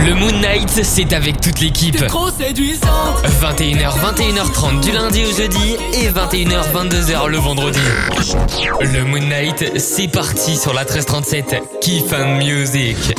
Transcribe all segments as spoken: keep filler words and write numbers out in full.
Le Moon Night, c'est avec toute l'équipe. T'es trop séduisante. vingt et une heures, vingt et une heures trente du lundi au jeudi et vingt et une heures, vingt-deux heures le vendredi. Le Moon Night, c'est parti sur la treize trente-sept. Kiff and Music.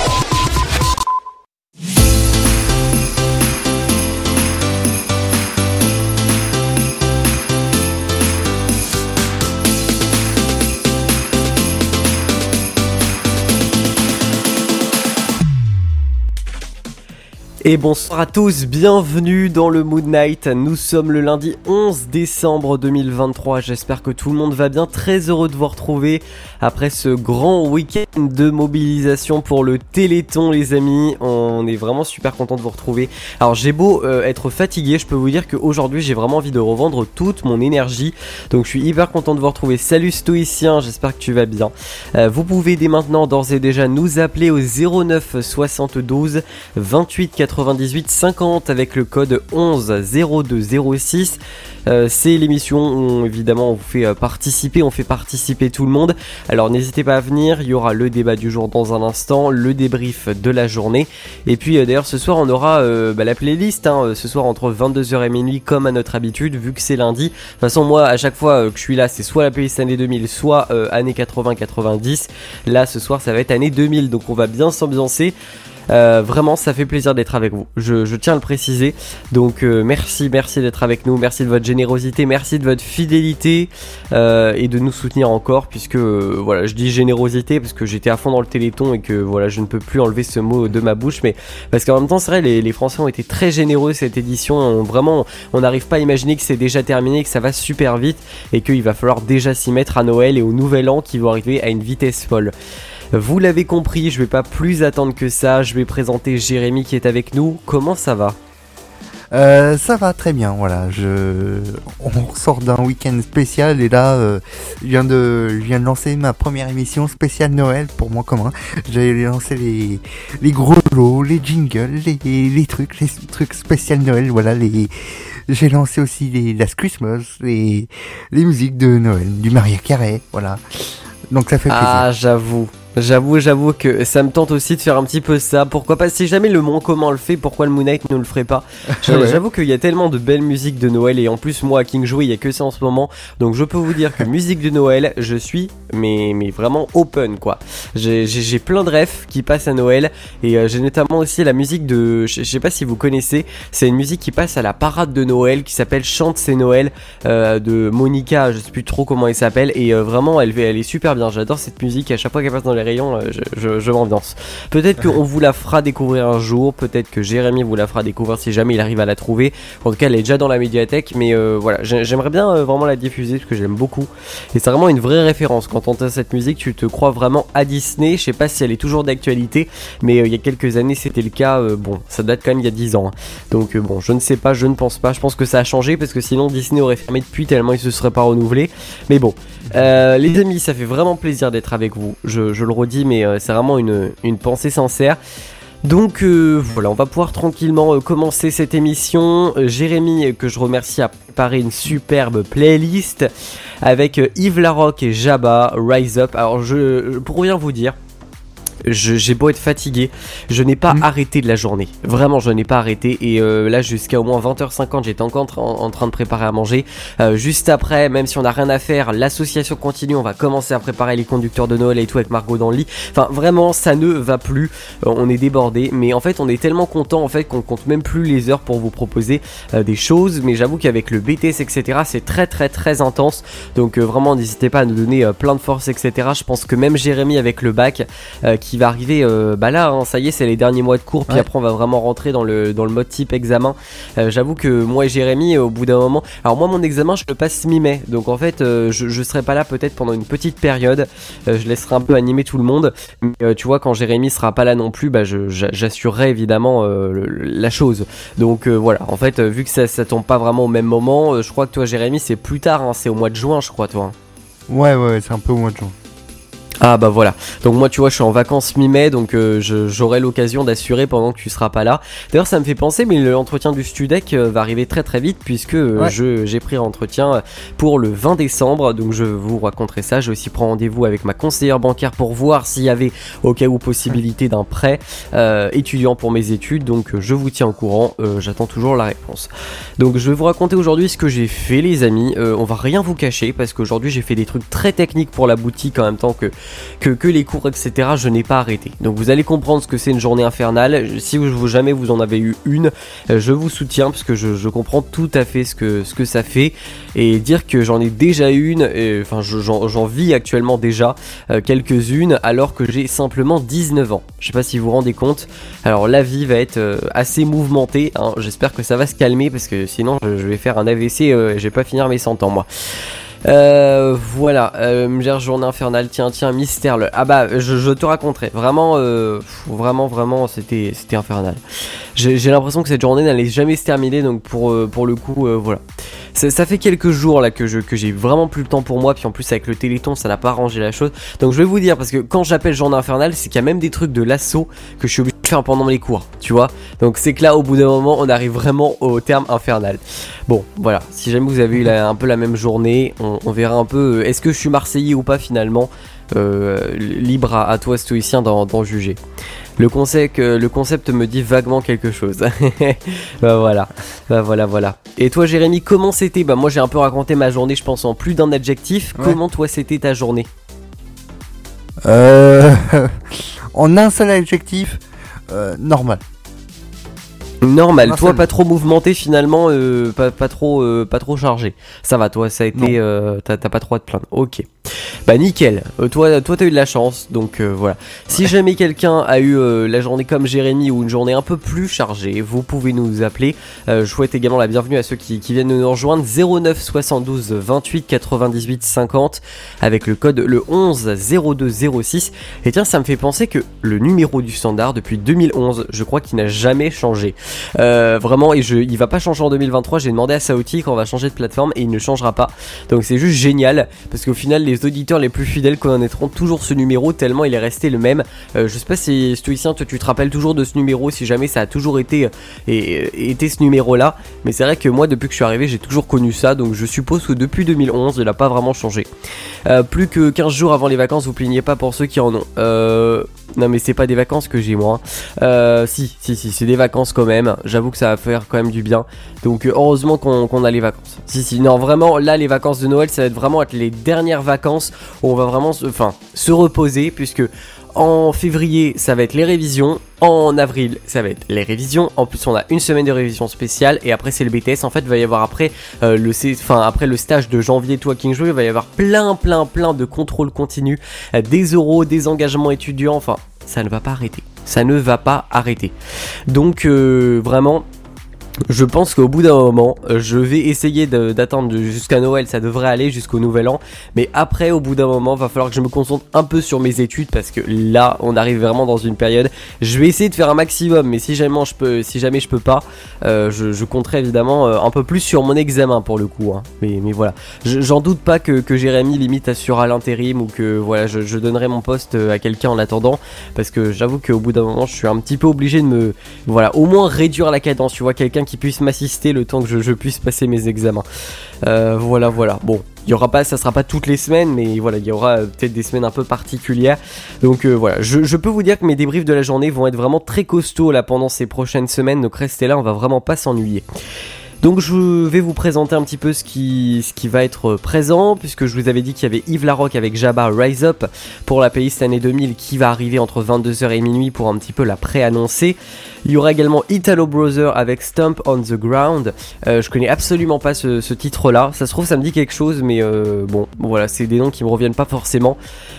Et bonsoir à tous, bienvenue dans le Moon Night. Nous sommes le lundi onze décembre deux mille vingt-trois, j'espère que tout le monde va bien, très heureux de vous retrouver après ce grand week-end de mobilisation pour le Téléthon les amis, on est vraiment super content de vous retrouver. Alors j'ai beau euh, être fatigué, je peux vous dire qu'aujourd'hui j'ai vraiment envie de revendre toute mon énergie, donc je suis hyper content de vous retrouver. Salut Stoïcien, j'espère que tu vas bien. Euh, vous pouvez dès maintenant d'ores et déjà nous appeler au zéro neuf soixante-douze vingt-huit quatre-vingt-dix-huit cinquante avec le code onze zéro deux zéro six. Euh, c'est l'émission où évidemment on vous fait euh, participer, on fait participer tout le monde. Alors n'hésitez pas à venir, il y aura le débat du jour dans un instant, le débrief de la journée. Et puis euh, d'ailleurs ce soir on aura euh, bah, la playlist, hein, ce soir entre vingt-deux heures et minuit comme à notre habitude, vu que c'est lundi. De toute façon moi à chaque fois euh, que je suis là c'est soit la playlist année deux mille, soit euh, années quatre-vingts quatre-vingt-dix. Là ce soir ça va être année deux mille, donc on va bien s'ambiancer. Euh, vraiment ça fait plaisir d'être avec vous, je, je tiens à le préciser, donc euh, merci, merci d'être avec nous, merci de votre générosité, merci de votre fidélité euh, et de nous soutenir encore, puisque euh, voilà, je dis générosité parce que j'étais à fond dans le Téléthon et que voilà, je ne peux plus enlever ce mot de ma bouche, mais parce qu'en même temps c'est vrai, les, les Français ont été très généreux cette édition, on, vraiment on n'arrive pas à imaginer que c'est déjà terminé, que ça va super vite et qu'il va falloir déjà s'y mettre à Noël et au Nouvel An qui vont arriver à une vitesse folle. Vous l'avez compris, je vais pas plus attendre que ça, je vais présenter Jérémy qui est avec nous. Comment ça va ? Euh, ça va très bien, voilà. Je, on sort d'un week-end spécial et là, euh, je viens de, je viens de lancer ma première émission spéciale Noël pour moi commun. J'ai lancé les, les gros lots, les jingles, les, les trucs, les trucs spécial Noël. Voilà, les, j'ai lancé aussi les Last Christmas, les, les musiques de Noël, du Mariah Carey, voilà. Donc ça fait plaisir. Ah, j'avoue. J'avoue, j'avoue que ça me tente aussi de faire un petit peu ça. Pourquoi pas, si jamais le Monde commun le fait, pourquoi le Moon Night ne le ferait pas ? Ouais. J'avoue qu'il y a tellement de belles musiques de Noël et en plus moi à King Jouet il y a que ça en ce moment. Donc je peux vous dire que musique de Noël, je suis mais, mais vraiment open quoi. J'ai, j'ai, j'ai plein de rêves qui passent à Noël et euh, j'ai notamment aussi la musique de, je, je sais pas si vous connaissez, c'est une musique qui passe à la parade de Noël qui s'appelle Chante c'est Noël euh, de Monica, je sais plus trop comment elle s'appelle et euh, vraiment elle, elle est super bien. J'adore cette musique, à chaque fois qu'elle passe dans les rayons, je, je, je m'ambiance. Peut-être qu'on vous la fera découvrir un jour, peut-être que Jérémy vous la fera découvrir si jamais il arrive à la trouver. En tout cas, elle est déjà dans la médiathèque, mais euh, voilà, j'aimerais bien euh, vraiment la diffuser parce que j'aime beaucoup. Et c'est vraiment une vraie référence. Quand tu entends cette musique, tu te crois vraiment à Disney. Je sais pas si elle est toujours d'actualité, mais euh, il y a quelques années c'était le cas. Euh, bon, ça date quand même il y a dix ans. Hein. Donc euh, bon, je ne sais pas, je ne pense pas. Je pense que ça a changé parce que sinon Disney aurait fermé depuis tellement il se serait pas renouvelé. Mais bon, euh, les amis, ça fait vraiment plaisir d'être avec vous. Je, je le redis, mais euh, c'est vraiment une, une pensée sincère. Donc euh, voilà, on va pouvoir tranquillement euh, commencer cette émission. Euh, Jérémy, euh, que je remercie, a préparé une superbe playlist avec euh, Yves Larocque et Jabba, Rise Up. Alors je, pour rien vous dire, Je, j'ai beau être fatigué, je n'ai pas mmh. arrêté de la journée. Vraiment, je n'ai pas arrêté. Et euh, là, jusqu'à au moins vingt heures cinquante, j'étais encore en, en train de préparer à manger. Euh, juste après, même si on n'a rien à faire, l'association continue. On va commencer à préparer les conducteurs de Noël et tout avec Margot dans le lit. Enfin, vraiment, ça ne va plus. Euh, on est débordé. Mais en fait, on est tellement content en fait qu'on compte même plus les heures pour vous proposer euh, des choses. Mais j'avoue qu'avec le B T S, et cetera, c'est très très très intense. Donc euh, vraiment, n'hésitez pas à nous donner euh, plein de force, et cetera. Je pense que même Jérémy avec le bac euh, qui va arriver euh, bah là hein, ça y est, c'est les derniers mois de cours puis ouais. Après on va vraiment rentrer dans le, dans le mode type examen. euh, j'avoue que moi et Jérémy au bout d'un moment, alors moi mon examen je le passe mi-mai, donc en fait euh, je, je serai pas là peut-être pendant une petite période, euh, je laisserai un peu animer tout le monde, mais euh, tu vois quand Jérémy sera pas là non plus, bah je, j'assurerai évidemment euh, le, la chose. Donc euh, voilà, en fait euh, vu que ça, ça tombe pas vraiment au même moment, euh, je crois que toi Jérémy c'est plus tard, hein, c'est au mois de juin je crois toi. Ouais ouais c'est un peu au mois de juin. Ah bah voilà, donc moi tu vois je suis en vacances mi-mai, donc euh, je, j'aurai l'occasion d'assurer pendant que tu seras pas là. D'ailleurs ça me fait penser, mais l'entretien du Studec euh, va arriver très très vite, puisque euh, Ouais. je, j'ai pris entretien pour le vingt décembre, donc je vous raconterai ça. J'ai aussi pris rendez-vous avec ma conseillère bancaire pour voir s'il y avait au cas où possibilité d'un prêt euh, étudiant pour mes études, donc euh, je vous tiens au courant, euh, j'attends toujours la réponse. Donc je vais vous raconter aujourd'hui ce que j'ai fait les amis, euh, on va rien vous cacher, parce qu'aujourd'hui j'ai fait des trucs très techniques pour la boutique en même temps que Que, que les cours, et cetera. Je n'ai pas arrêté. Donc vous allez comprendre ce que c'est une journée infernale. Si vous, jamais vous en avez eu une, je vous soutiens parce que je, je comprends tout à fait ce que, ce que ça fait. Et dire que j'en ai déjà une, et, enfin je, j'en, j'en vis actuellement déjà euh, quelques-unes alors que j'ai simplement dix-neuf ans. Je sais pas si vous vous rendez compte. Alors la vie va être euh, assez mouvementée, hein. J'espère que ça va se calmer parce que sinon je, je vais faire un A V C, euh, et je vais pas finir mes cent ans moi. Euh, voilà, euh, gère journée infernale, tiens, tiens, mystère, le... ah bah, je, je te raconterai, vraiment, euh, vraiment, vraiment, c'était, c'était infernal. J'ai, j'ai l'impression que cette journée n'allait jamais se terminer, donc pour, euh, pour le coup, euh, voilà. Ça, ça fait quelques jours là que, je, que j'ai vraiment plus le temps pour moi, puis en plus avec le téléthon ça n'a pas arrangé la chose. Donc je vais vous dire, parce que quand j'appelle journée infernale, c'est qu'il y a même des trucs de l'assaut que je suis obligé de faire pendant les cours, tu vois. Donc c'est que là au bout d'un moment on arrive vraiment au terme infernal. Bon voilà, si jamais vous avez eu la, un peu la même journée, on, on verra un peu, euh, est-ce que je suis marseillais ou pas finalement, euh, libre à, à toi stoïcien d'en, d'en juger. Le concept, le concept me dit vaguement quelque chose. Bah voilà, bah voilà, voilà. Et toi Jérémy, comment c'était? Bah moi j'ai un peu raconté ma journée, je pense en plus d'un adjectif. Ouais. Comment toi c'était ta journée? Euh, en un seul adjectif, euh, normal. Normal, Un toi seul. pas trop mouvementé finalement, euh, pas, pas trop, euh, pas trop chargé. Ça va, toi ça a été, euh, t'as, t'as pas trop à te plaindre. Ok. Bah nickel. Euh, toi, toi t'as eu de la chance, donc euh, voilà. Si jamais quelqu'un a eu euh, la journée comme Jérémy ou une journée un peu plus chargée, vous pouvez nous appeler. Euh, je souhaite également la bienvenue à ceux qui, qui viennent de nous rejoindre. zéro neuf soixante-douze vingt-huit quatre-vingt-dix-huit cinquante avec le code le onze zéro deux zéro six. Et tiens, ça me fait penser que le numéro du standard depuis deux mille onze, je crois qu'il n'a jamais changé. Euh, vraiment, et je, il va pas changer en deux mille vingt-trois. J'ai demandé à Saouti quand on va changer de plateforme et il ne changera pas. Donc c'est juste génial parce qu'au final, les auditeurs les plus fidèles connaîtront toujours ce numéro tellement il est resté le même. Euh, je sais pas si stoïcien, toi tu te rappelles toujours de ce numéro, si jamais ça a toujours été, euh, et, été ce numéro là. Mais c'est vrai que moi, depuis que je suis arrivé, j'ai toujours connu ça. Donc je suppose que depuis deux mille onze, il a pas vraiment changé. Euh, plus que quinze jours avant les vacances, vous plaignez pas pour ceux qui en ont. Euh, non mais c'est pas des vacances que j'ai moi. Euh, si, si, si, c'est des vacances quand même. J'avoue que ça va faire quand même du bien. Donc euh, heureusement qu'on, qu'on a les vacances. Si, si, non vraiment, là les vacances de Noël, ça va être vraiment être les dernières vacances où on va vraiment se, enfin, se reposer, puisque en février ça va être les révisions, en avril ça va être les révisions, en plus on a une semaine de révision spéciale et après c'est le B T S. En fait il va y avoir après euh, le enfin après le stage de janvier toi King Joe, il va y avoir plein plein plein de contrôles continus, euh, des euros, des engagements étudiants, enfin ça ne va pas arrêter, ça ne va pas arrêter. Donc euh, vraiment je pense qu'au bout d'un moment, je vais essayer de, d'attendre jusqu'à Noël, ça devrait aller jusqu'au Nouvel An. Mais après, au bout d'un moment, va falloir que je me concentre un peu sur mes études parce que là, on arrive vraiment dans une période. Je vais essayer de faire un maximum, mais si jamais je peux, si jamais je peux pas, euh, je, je compterai évidemment euh, un peu plus sur mon examen pour le coup. Hein. Mais, mais voilà, je, j'en doute pas que, que Jérémy limite assurera l'intérim ou que voilà, je, je donnerai mon poste à quelqu'un en attendant, parce que j'avoue qu'au bout d'un moment, je suis un petit peu obligé de me, voilà, au moins réduire la cadence. Tu vois, quelqu'un qui puisse m'assister le temps que je, je puisse passer mes examens. Euh, voilà, voilà. Bon, il y aura pas, ça sera pas toutes les semaines, mais voilà, il y aura euh, peut-être des semaines un peu particulières. Donc euh, voilà, je, je peux vous dire que mes débriefs de la journée vont être vraiment très costauds là pendant ces prochaines semaines. Donc restez là, on va vraiment pas s'ennuyer. Donc je vais vous présenter un petit peu ce qui, ce qui va être présent, puisque je vous avais dit qu'il y avait Yves Larocque avec Jabba Rise Up pour la playlist année deux mille qui va arriver entre vingt-deux heures et minuit pour un petit peu la pré-annoncer. Il y aura également Italo Brother avec Stomp on the Ground. Euh, je connais absolument pas ce, ce titre-là. Ça se trouve ça me dit quelque chose, mais euh, bon, voilà, c'est des noms qui me reviennent pas forcément.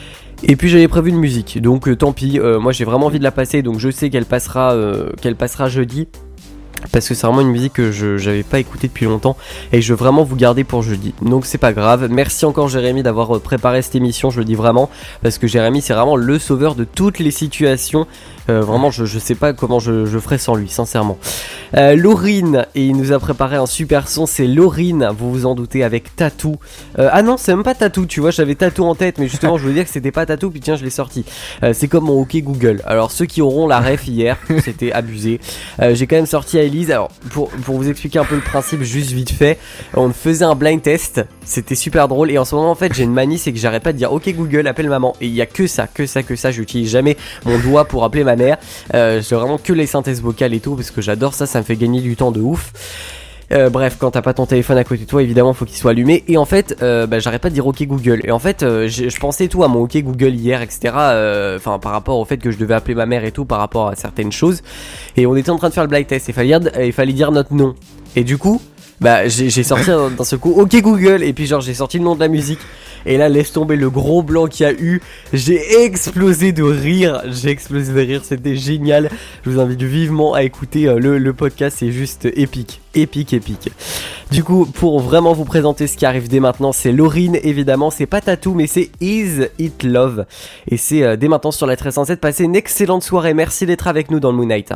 Et puis j'avais prévu une musique, donc euh, tant pis. Euh, moi j'ai vraiment envie de la passer, donc je sais qu'elle passera, euh, qu'elle passera jeudi. parce que c'est vraiment une musique que je j'avais pas écoutée depuis longtemps et je veux vraiment vous garder pour jeudi. Donc c'est pas grave. Merci encore Jérémy d'avoir préparé cette émission, je le dis vraiment, parce que Jérémy c'est vraiment le sauveur de toutes les situations. Euh, vraiment je, je sais pas comment je, je ferais sans lui, sincèrement. euh, Laurine, et il nous a préparé un super son, c'est Laurine, vous vous en doutez, avec Tattoo. euh, Ah non, c'est même pas Tattoo, tu vois, j'avais Tattoo en tête, mais justement je voulais dire que c'était pas Tattoo, puis tiens je l'ai sorti. euh, C'est comme mon OK Google. Alors ceux qui auront la ref hier, c'était abusé. euh, J'ai quand même sorti à Elise. Alors pour, pour vous expliquer un peu le principe, juste vite fait, on faisait un blind test, c'était super drôle. Et en ce moment en fait j'ai une manie, c'est que j'arrête pas de dire OK Google appelle maman, et il y a que ça, que ça, que ça. J'utilise jamais mon doigt pour appeler ma mère. euh, J'ai vraiment que les synthèses vocales et tout, parce que j'adore ça, ça me fait gagner du temps de ouf. Euh, bref, quand t'as pas ton téléphone à côté de toi, évidemment, faut qu'il soit allumé. Et en fait, euh, bah, j'arrête pas de dire OK Google. Et en fait, euh, je pensais tout à mon OK Google hier, et cetera. Enfin, euh, par rapport au fait que je devais appeler ma mère et tout, par rapport à certaines choses. Et on était en train de faire le blind test. Il fallait dire, il fallait dire notre nom. Et du coup, bah, j'ai, j'ai sorti dans ce coup OK Google. Et puis genre, j'ai sorti le nom de la musique. Et là, laisse tomber le gros blanc qu'il y a eu. J'ai explosé de rire. J'ai explosé de rire. C'était génial. Je vous invite vivement à écouter euh, le, le podcast. C'est juste épique. Épique, épique. Du coup, pour vraiment vous présenter ce qui arrive dès maintenant, c'est Laurine, évidemment. C'est pas Tattoo, mais c'est Is It Love. Et c'est euh, dès maintenant sur la treize cent sept. Passez une excellente soirée. Merci d'être avec nous dans le Moon Night.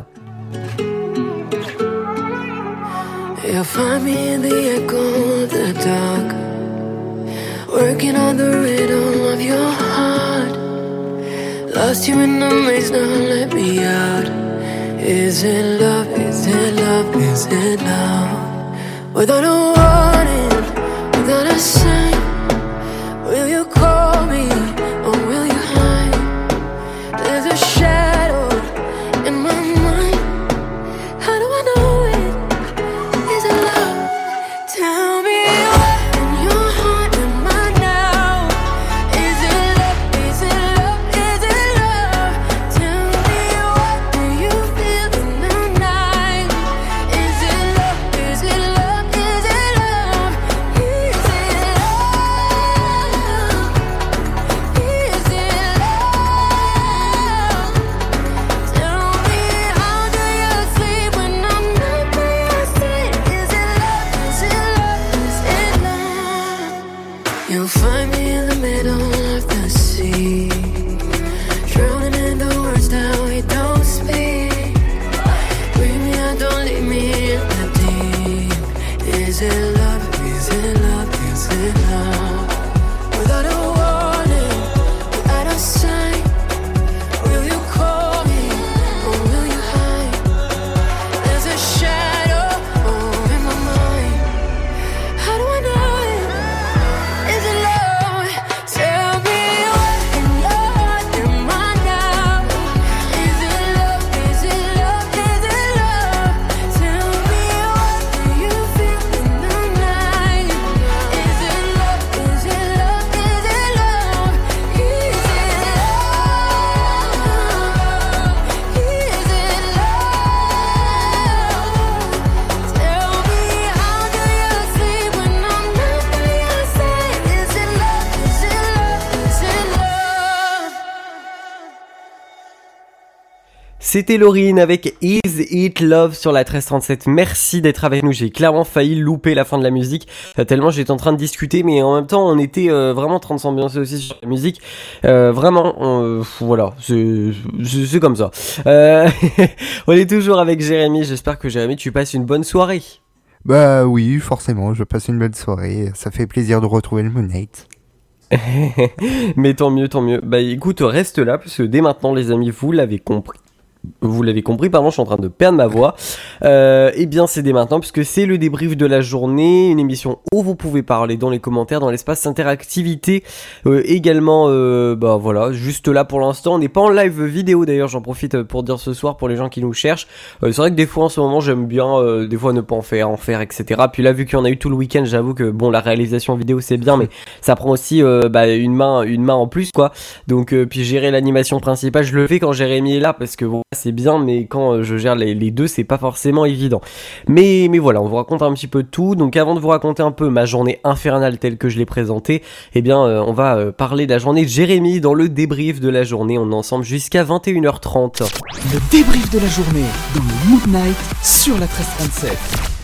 You'll find me in the echo of the dark, working on the rhythm of your heart. Lost you in the maze, now let me out. Is it love, is it love, is it love? Without a warning, without a sign, will you call me or will you hide? There's a shadow in my mind. How do I know it? Is it love? Tell me what in your heart am I now? Is it love? Is it love? Is it love? Tell me what do you feel in the night? Is it love? Is it love? Is it love? Is it love? Is it love? Tell me how do you sleep when I'm not by your side? Is it love? Is it love? Is it love? You'll find me in the middle of the sea, drowning in the words that we don't speak. Bring me out, don't leave me in the deep. Is it love? Is it love? Is it love? Without a warning, without a sign, will you call me or will you hide? There's a shadow oh, in my mind. How do I know it? Is it love? Tell me what in your heart am I now? Is it love? Is it love? Is it love? Tell me what do you feel in the night? Is it love? Is it love? Is it love? Is it love? Is it love? Tell me how do you sleep when I'm not by your side? Is it love? Is it love? Is it love? C'était Laurine avec Is It Love sur la treize trente-sept. Merci d'être avec nous. J'ai clairement failli louper la fin de la musique, euh, tellement j'étais en train de discuter, mais en même temps on était euh, vraiment en train de s'ambiancer aussi sur la musique. Euh, vraiment, on- euh, voilà, c'est, c'est, c'est comme ça. Euh, on est toujours avec Jérémy. J'espère que Jérémy, tu passes une bonne soirée. Bah oui, forcément, je passe une bonne soirée. Ça fait plaisir de retrouver le Moon Night. Mais tant mieux, tant mieux. Bah écoute, reste là, parce que dès maintenant, les amis, vous l'avez compris. Vous l'avez compris, pardon, je suis en train de perdre ma voix. Euh, et bien, c'est dès maintenant, puisque c'est le débrief de la journée, une émission où vous pouvez parler dans les commentaires, dans l'espace interactivité. Euh, également, euh, bah voilà, juste là pour l'instant. On n'est pas en live vidéo d'ailleurs, j'en profite pour dire ce soir pour les gens qui nous cherchent. Euh, c'est vrai que des fois en ce moment, j'aime bien, euh, des fois ne pas en faire, en faire, et cetera. Puis là, vu qu'il y en a eu tout le week-end, j'avoue que bon, la réalisation vidéo c'est bien, mais ça prend aussi euh, bah, une main, une main en plus, quoi. Donc, euh, puis gérer l'animation principale, je le fais quand Jérémy est là, parce que bon, c'est bien, mais quand euh, je gère les, les deux, c'est pas forcément évident. Mais, mais voilà, on vous raconte un petit peu de tout. Donc avant de vous raconter un peu ma journée infernale telle que je l'ai présentée, eh bien euh, on va euh, parler de la journée de Jérémy dans le débrief de la journée. On est ensemble jusqu'à vingt et une heures trente. Le débrief de la journée dans le Mood Night sur la treize trente-sept.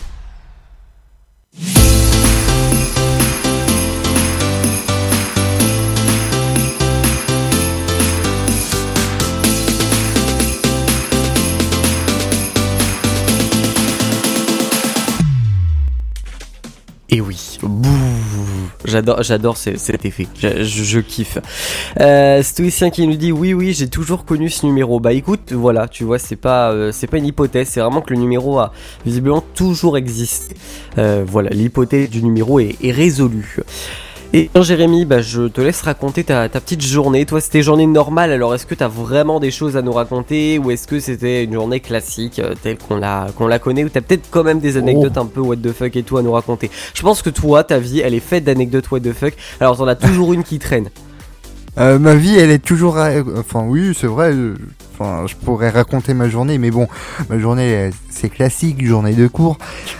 Et oui, bouh, j'adore, j'adore ce- cet effet, je, je, je kiffe. Euh, Stoïcien qui nous dit oui, oui, j'ai toujours connu ce numéro. Bah écoute, voilà, tu vois, c'est pas, euh, c'est pas une hypothèse, c'est vraiment que le numéro a visiblement toujours existé. Euh, voilà, l'hypothèse du numéro est, est résolue. Et bien Jérémy, bah, je te laisse raconter ta, ta petite journée. Toi, c'était journée normale, alors est-ce que t'as vraiment des choses à nous raconter ou est-ce que c'était une journée classique euh, telle qu'on la, qu'on la connaît ou t'as peut-être quand même des anecdotes un peu what the fuck et tout à nous raconter? Je pense que toi, ta vie, elle est faite d'anecdotes what the fuck, alors t'en as toujours une qui traîne. Euh, ma vie, elle est toujours. euh, Enfin, oui, c'est vrai. euh, Enfin, je pourrais raconter ma journée, mais bon, ma journée, elle, c'est classique, journée de cours.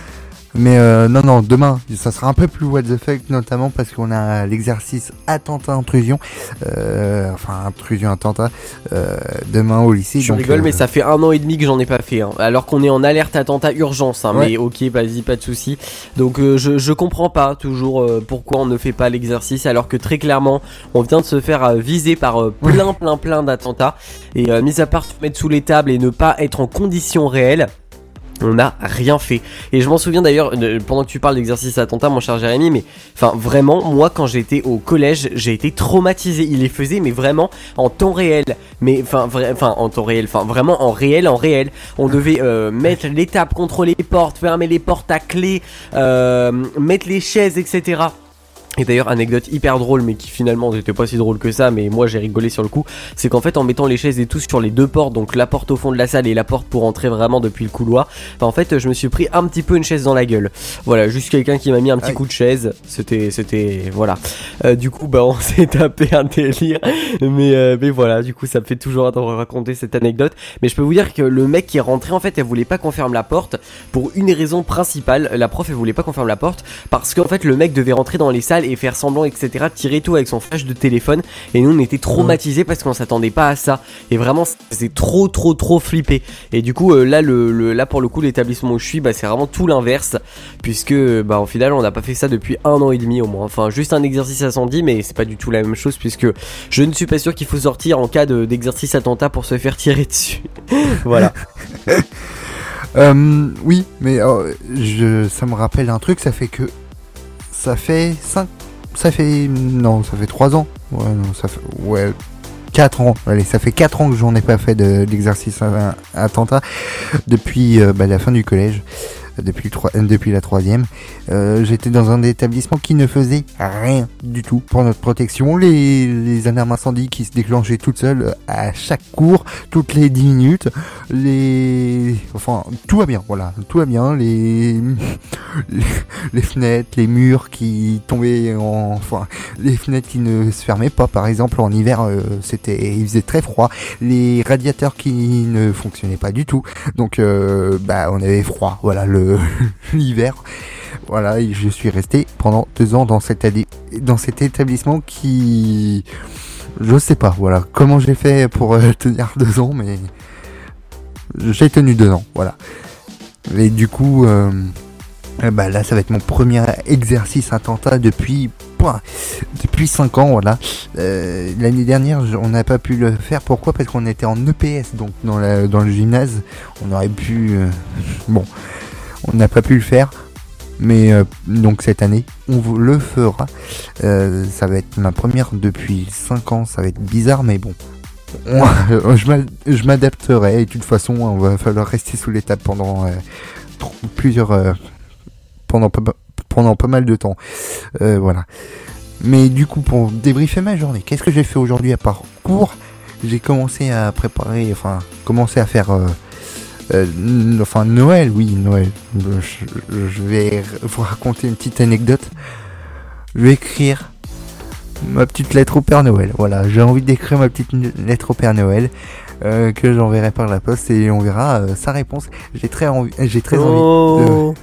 Mais euh, non, non, demain, ça sera un peu plus what the fuck, notamment parce qu'on a l'exercice attentat-intrusion. Euh, enfin, intrusion-attentat. Euh, demain au lycée. Je donc, rigole, euh, mais ça fait un an et demi que j'en ai pas fait, hein. Alors qu'on est en alerte attentat urgence, hein, Ouais. mais ok, vas-y, pas de souci. Donc euh, je, je comprends pas toujours euh, pourquoi on ne fait pas l'exercice, alors que très clairement, on vient de se faire euh, viser par euh, plein, plein, plein d'attentats. Et euh, mis à part se mettre sous les tables et ne pas être en conditions réelles, on n'a rien fait. Et je m'en souviens d'ailleurs, euh, pendant que tu parles d'exercice attentat, mon cher Jérémy, mais enfin vraiment, moi quand j'étais au collège, j'ai été traumatisé. Il les faisait, mais vraiment en temps réel. Mais enfin, vra- enfin en temps réel, enfin vraiment en réel, en réel. On devait euh, mettre les tables contre les portes, fermer les portes à clé, euh, mettre les chaises, et cetera. Et d'ailleurs, anecdote hyper drôle, mais qui finalement n'était pas si drôle que ça, mais moi j'ai rigolé sur le coup, c'est qu'en fait en mettant les chaises et tout sur les deux portes, donc la porte au fond de la salle et la porte pour entrer vraiment depuis le couloir, bah en fait je me suis pris un petit peu une chaise dans la gueule. Voilà, juste quelqu'un qui m'a mis un petit Aïe. coup de chaise, c'était, c'était, voilà. Euh, du coup, bah on s'est tapé un délire, mais, euh, mais voilà, du coup ça me fait toujours attendre de raconter cette anecdote. Mais je peux vous dire que le mec qui est rentré, en fait, elle voulait pas qu'on ferme la porte, pour une raison principale, la prof elle voulait pas qu'on ferme la porte, parce qu'en fait le mec devait rentrer dans les salles et faire semblant, et cetera, tirer tout avec son flash de téléphone, et nous on était traumatisés parce qu'on s'attendait pas à ça, et vraiment c'est trop trop trop flippé. Et du coup euh, là le, le là pour le coup l'établissement où je suis, bah c'est vraiment tout l'inverse, puisque bah au final on n'a pas fait ça depuis un an et demi au moins, enfin juste un exercice incendie, mais c'est pas du tout la même chose, puisque je ne suis pas sûr qu'il faut sortir en cas de, d'exercice attentat pour se faire tirer dessus. Voilà. Euh, oui, mais euh, je, ça me rappelle un truc, ça fait que ça fait cinq, ça fait non, ça fait trois ans. Ouais, non, ça fait ouais quatre ans. Allez, ça fait quatre ans que j'en ai pas fait de l'exercice à- à attentat depuis euh, bah, la fin du collège. Depuis, le troi- euh, depuis la troisième, euh, j'étais dans un établissement qui ne faisait rien du tout pour notre protection. Les, les alarmes incendies qui se déclenchaient toutes seules euh, à chaque cours, toutes les dix minutes. Les, enfin, tout va bien, voilà, tout va bien. Les, les, les fenêtres, les murs qui tombaient en, enfin, les fenêtres qui ne se fermaient pas. Par exemple, en hiver, euh, c'était, il faisait très froid. Les radiateurs qui ne fonctionnaient pas du tout. Donc, euh, bah, on avait froid. Voilà, le l'hiver. Voilà, et je suis resté pendant deux ans dans cet, adi- dans cet établissement qui, je sais pas, voilà, comment j'ai fait pour euh, tenir deux ans, mais j'ai tenu deux ans, voilà. Et du coup, euh, eh bah là, ça va être mon premier exercice attentat depuis, pouah, depuis cinq ans, voilà. Euh, l'année dernière, je- on n'a pas pu le faire. Pourquoi ? Parce qu'on était en E P S, donc dans, la, dans le gymnase, on aurait pu, euh, bon. On n'a pas pu le faire, mais euh, donc cette année, on vous le fera. Euh, ça va être ma première depuis cinq ans, ça va être bizarre, mais bon. On- je m'a- je m'adapterai, et de toute façon, on va falloir rester sous les tables pendant euh, tr- plusieurs... euh, pendant, pas- pendant pas mal de temps. Euh, voilà. Mais du coup, pour débriefer ma journée, qu'est-ce que j'ai fait aujourd'hui à part cours ? J'ai commencé à préparer, enfin, commencé à faire... Euh, Euh, n- enfin Noël, oui Noël. Je, je vais vous raconter une petite anecdote. Je vais écrire ma petite lettre au Père Noël. Voilà, j'ai envie d'écrire ma petite n- lettre au Père Noël. euh, que j'enverrai par la poste et on verra euh, sa réponse. J'ai très envie, j'ai très envie. Oh.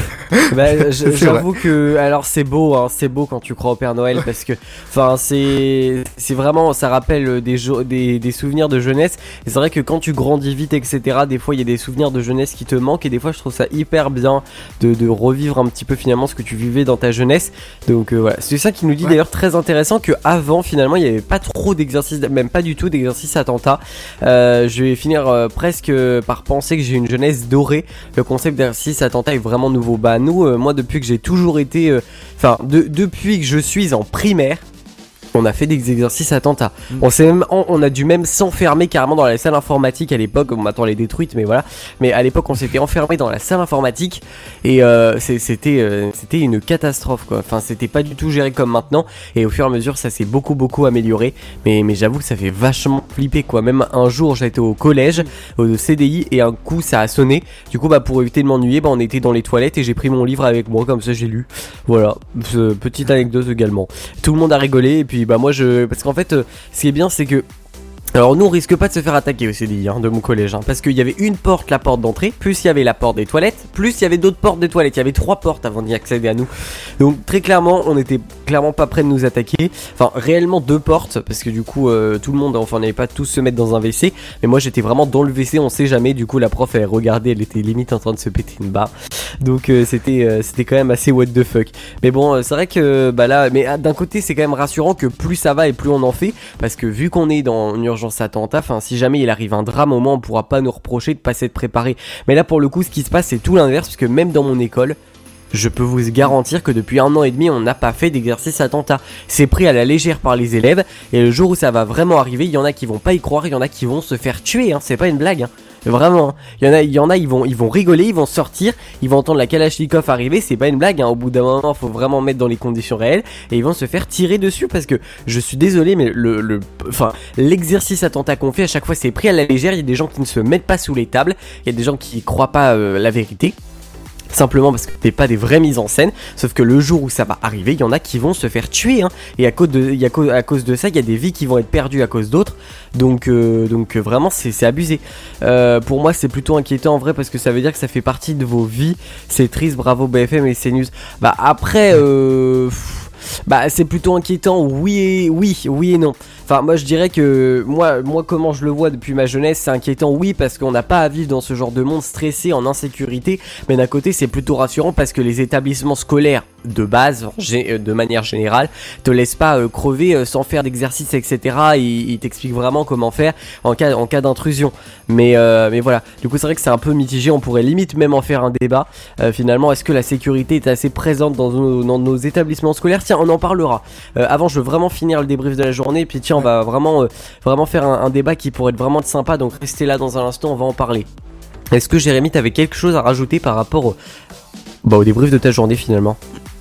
Bah, je- C'est j'avoue que alors c'est beau, hein, c'est beau quand tu crois au Père Noël parce que, enfin c'est, c'est vraiment, ça rappelle des, jo- des des souvenirs de jeunesse. Et c'est vrai que quand tu grandis vite, et cetera. Des fois il y a des souvenirs de jeunesse qui te manquent et des fois je trouve ça hyper bien de, de revivre un petit peu finalement ce que tu vivais dans ta jeunesse. Donc euh, voilà, c'est ça qui nous dit Ouais. d'ailleurs très intéressant que avant finalement il n'y avait pas trop d'exercices, même pas du tout d'exercices attentats. Euh, je vais finir euh, presque euh, par penser que j'ai une jeunesse dorée. Le concept d'exercice attentat est vraiment nouveau. Bah nous, euh, moi depuis que j'ai toujours été, euh, enfin de, depuis que je suis en primaire, on a fait des exercices attentats. Mm. On s'est même, on, on a dû même s'enfermer carrément dans la salle informatique à l'époque. Bon, maintenant elle est détruite, mais voilà. Mais à l'époque, on s'était enfermé dans la salle informatique et euh, c'est- c'était, euh, c'était une catastrophe quoi. Enfin, c'était pas du tout géré comme maintenant. Et au fur et à mesure, ça s'est beaucoup beaucoup amélioré. Mais, mais j'avoue que ça fait vachement flipper quoi. Même un jour, j'étais au collège, au C D I, et un coup, ça a sonné. Du coup, bah pour éviter de m'ennuyer, bah on était dans les toilettes et j'ai pris mon livre avec moi, comme ça j'ai lu. Voilà, Ce- petite anecdote également. Tout le monde a rigolé et puis bah moi je, parce qu'en fait, euh, ce qui est bien, c'est que alors nous on risque pas de se faire attaquer au C D I hein, de mon collège hein, parce qu'il y avait une porte, la porte d'entrée, plus il y avait la porte des toilettes, plus il y avait d'autres portes des toilettes, il y avait trois portes avant d'y accéder à nous. Donc très clairement on était clairement pas prêts de nous attaquer, enfin réellement deux portes parce que du coup euh, tout le monde, enfin on n'allait pas tous se mettre dans un W C, mais moi j'étais vraiment dans le W C, on sait jamais, du coup la prof elle regardait, elle était limite en train de se péter une barre, donc euh, c'était euh, c'était quand même assez what the fuck. Mais bon euh, c'est vrai que bah là, mais ah, d'un côté c'est quand même rassurant que plus ça va et plus on en fait, parce que vu qu'on est dans une urgence attentat, enfin si jamais il arrive un drame au moins on pourra pas nous reprocher de pas s'être préparé. Mais là pour le coup ce qui se passe c'est tout l'inverse, puisque même dans mon école je peux vous garantir que depuis un an et demi on n'a pas fait d'exercice attentat. C'est pris à la légère par les élèves et le jour où ça va vraiment arriver, il y en a qui vont pas y croire, il y en a qui vont se faire tuer hein. C'est pas une blague hein. Vraiment, hein. Il y en a, il y en a, ils vont, ils vont rigoler, ils vont sortir, ils vont entendre la Kalachnikov arriver, c'est pas une blague, hein. Au bout d'un moment, faut vraiment mettre dans les conditions réelles, et ils vont se faire tirer dessus parce que, je suis désolé, mais le, le, enfin, l'exercice attentat qu'on fait à chaque fois, c'est pris à la légère. Il y a des gens qui ne se mettent pas sous les tables, il y a des gens qui croient pas euh, la vérité. Simplement parce que c'est pas des vraies mises en scène. Sauf que le jour où ça va arriver, il y en a qui vont se faire tuer hein. Et à cause de, il y a, co- à cause de ça, il y a des vies qui vont être perdues à cause d'autres. Donc, euh, donc euh, vraiment c'est, c'est abusé. euh, Pour moi c'est plutôt inquiétant en vrai, parce que ça veut dire que ça fait partie de vos vies. C'est triste, bravo B F M et CNews. Bah après euh, pff, bah c'est plutôt inquiétant, oui et, oui, oui et non. Enfin moi je dirais que moi, moi comment je le vois depuis ma jeunesse, c'est inquiétant oui parce qu'on n'a pas à vivre dans ce genre de monde stressé, en insécurité. Mais d'un côté c'est plutôt rassurant parce que les établissements scolaires de base, de manière générale, te laissent pas euh, crever euh, sans faire d'exercice et cetera. Ils, ils t'expliquent vraiment comment faire en cas, en cas d'intrusion. Mais, euh, mais voilà, du coup c'est vrai que c'est un peu mitigé, on pourrait limite même en faire un débat. Euh, finalement, est-ce que la sécurité est assez présente dans nos, dans nos établissements scolaires? Tiens, on en parlera. Euh, avant je veux vraiment finir le débrief de la journée, puis tiens on va vraiment, euh, vraiment faire un, un débat qui pourrait être vraiment sympa, donc restez là dans un instant, on va en parler. Est-ce que Jérémy t'avais quelque chose à rajouter par rapport au, bah, au débrief de ta journée finalement?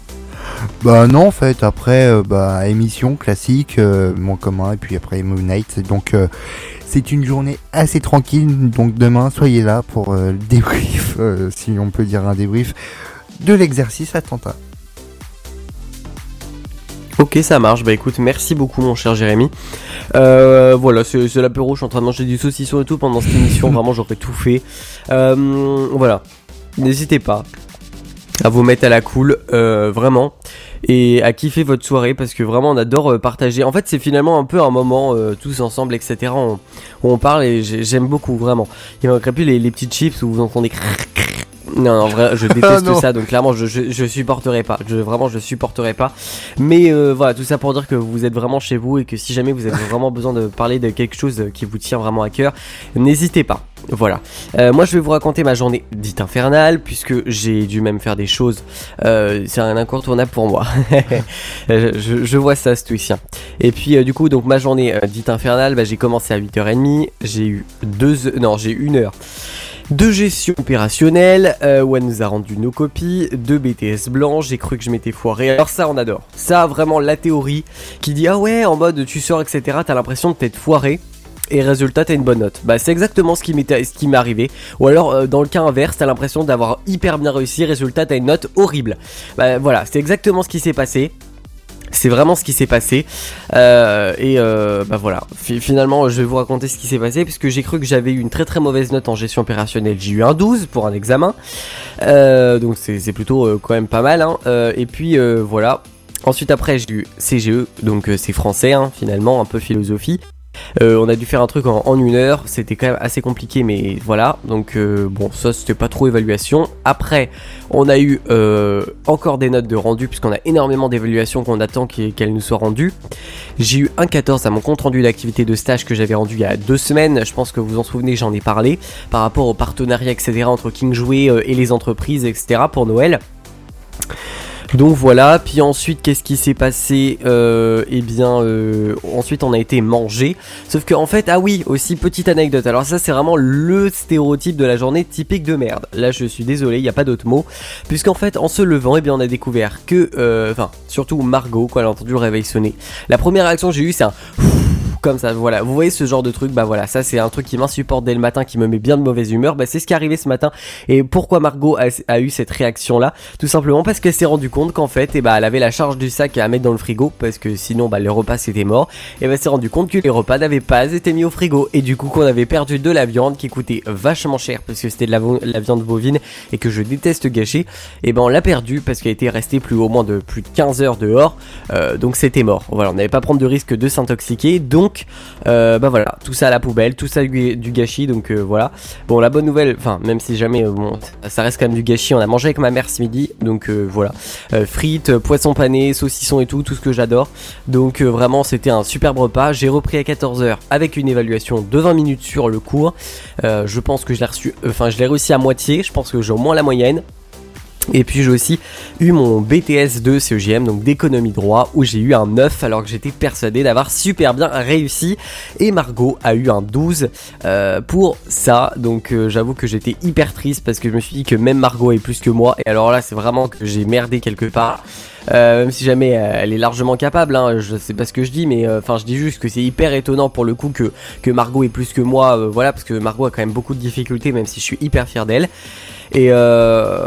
Bah non en fait, après euh, bah émission classique, euh, mon commun et puis après Moon Knight, donc euh, c'est une journée assez tranquille, donc demain soyez là pour euh, le débrief, euh, si on peut dire un débrief, de l'exercice attentat. Ok ça marche, bah écoute merci beaucoup mon cher Jérémy. euh, Voilà c'est, c'est l'apéro, je suis en train de manger du saucisson et tout pendant cette émission, vraiment j'aurais tout fait. euh, Voilà, n'hésitez pas à vous mettre à la cool, euh, vraiment, et à kiffer votre soirée parce que vraiment on adore euh, partager. En fait c'est finalement un peu un moment euh, tous ensemble etc, on, où on parle et j'ai, j'aime beaucoup vraiment. Il manquerait plus les, les petites chips où vous entendez non, non, vrai, je déteste Ah, ça, donc clairement je, je, je supporterai pas, je, vraiment je supporterai pas. Mais euh, voilà, tout ça pour dire que vous êtes vraiment chez vous et que si jamais vous avez vraiment besoin de parler de quelque chose qui vous tient vraiment à cœur, n'hésitez pas. Voilà, euh, moi je vais vous raconter ma journée dite infernale puisque j'ai dû même faire des choses, euh, c'est un incontournable pour moi. je, je, je vois ça stoïcien. Et puis euh, du coup donc ma journée euh, dite infernale, bah, j'ai commencé à huit heures trente, j'ai eu deux heures, non j'ai eu une heure de gestion opérationnelle euh, où elle nous a rendu nos copies, de B T S blanc, j'ai cru que je m'étais foiré. Alors ça on adore, ça vraiment la théorie qui dit ah ouais en mode tu sors etc, t'as l'impression de t'être foiré et résultat t'as une bonne note. Bah c'est exactement ce qui m'est, ce qui m'est arrivé. Ou alors euh, dans le cas inverse t'as l'impression d'avoir hyper bien réussi, résultat t'as une note horrible. Bah voilà, c'est exactement ce qui s'est passé. C'est vraiment ce qui s'est passé. Euh, et euh, bah voilà. F- finalement, je vais vous raconter ce qui s'est passé puisque j'ai cru que j'avais eu une très très mauvaise note en gestion opérationnelle. J'ai eu un douze pour un examen. Euh, donc c'est, c'est plutôt euh, quand même pas mal. Hein. Euh, et puis euh, voilà. Ensuite après j'ai eu C G E, donc euh, c'est français hein, finalement, un peu philosophie. Euh, on a dû faire un truc en, en une heure, c'était quand même assez compliqué mais voilà, donc euh, bon ça c'était pas trop évaluation. Après on a eu euh, encore des notes de rendu puisqu'on a énormément d'évaluations qu'on attend qu'elles nous soient rendues. J'ai eu un quatorze à mon compte rendu d'activité de stage que j'avais rendu il y a deux semaines, je pense que vous vous en souvenez, j'en ai parlé, par rapport au partenariat etc entre King Jouet euh, et les entreprises etc pour Noël. Donc voilà, puis ensuite qu'est-ce qui s'est passé euh, Eh bien euh, ensuite on a été mangé. Sauf que en fait, ah oui, aussi petite anecdote. Alors ça c'est vraiment le stéréotype de la journée typique de merde. Là je suis désolé, il n'y a pas d'autre mot. Puisqu'en fait en se levant, eh bien on a découvert que, enfin euh, surtout Margot, quand elle a entendu le réveil sonner. La première réaction que j'ai eue c'est un... comme ça, voilà, vous voyez ce genre de truc, bah voilà, ça c'est un truc qui m'insupporte dès le matin, qui me met bien de mauvaise humeur, bah c'est ce qui est arrivé ce matin. Et pourquoi Margot a, a eu cette réaction là? Tout simplement parce qu'elle s'est rendu compte qu'en fait, et bah elle avait la charge du sac à mettre dans le frigo, parce que sinon bah le repas c'était mort, et bah elle s'est rendu compte que les repas n'avaient pas été mis au frigo, et du coup qu'on avait perdu de la viande qui coûtait vachement cher, parce que c'était de la, vo- la viande bovine, et que je déteste gâcher, et bah on l'a perdu parce qu'elle était restée plus au moins de plus de quinze heures dehors, euh, donc c'était mort. Voilà, on n'avait pas prendre de risque de s'intoxiquer, donc euh, bah voilà, tout ça à la poubelle, tout ça du, du gâchis, donc euh, voilà. Bon, la bonne nouvelle, enfin même si jamais, euh, bon, ça reste quand même du gâchis, on a mangé avec ma mère ce midi, donc euh, voilà, euh, frites, euh, poisson pané, saucisson et tout, tout ce que j'adore, donc euh, vraiment c'était un superbe repas. J'ai repris à quatorze heures avec une évaluation de vingt minutes sur le cours, euh, je pense que je l'ai reçu, enfin euh, je l'ai réussi à moitié, je pense que j'ai au moins la moyenne. Et puis j'ai aussi eu mon B T S de C E J M, donc d'économie droit, où j'ai eu un neuf alors que j'étais persuadé d'avoir super bien réussi. Et Margot a eu un douze euh, pour ça, donc euh, j'avoue que j'étais hyper triste parce que je me suis dit que même Margot est plus que moi. Et alors là c'est vraiment que j'ai merdé quelque part. Euh, même si jamais euh, elle est largement capable, hein, je sais pas ce que je dis, mais enfin euh, je dis juste que c'est hyper étonnant pour le coup que, que Margot est plus que moi, euh, voilà, parce que Margot a quand même beaucoup de difficultés, même si je suis hyper fier d'elle. Et euh...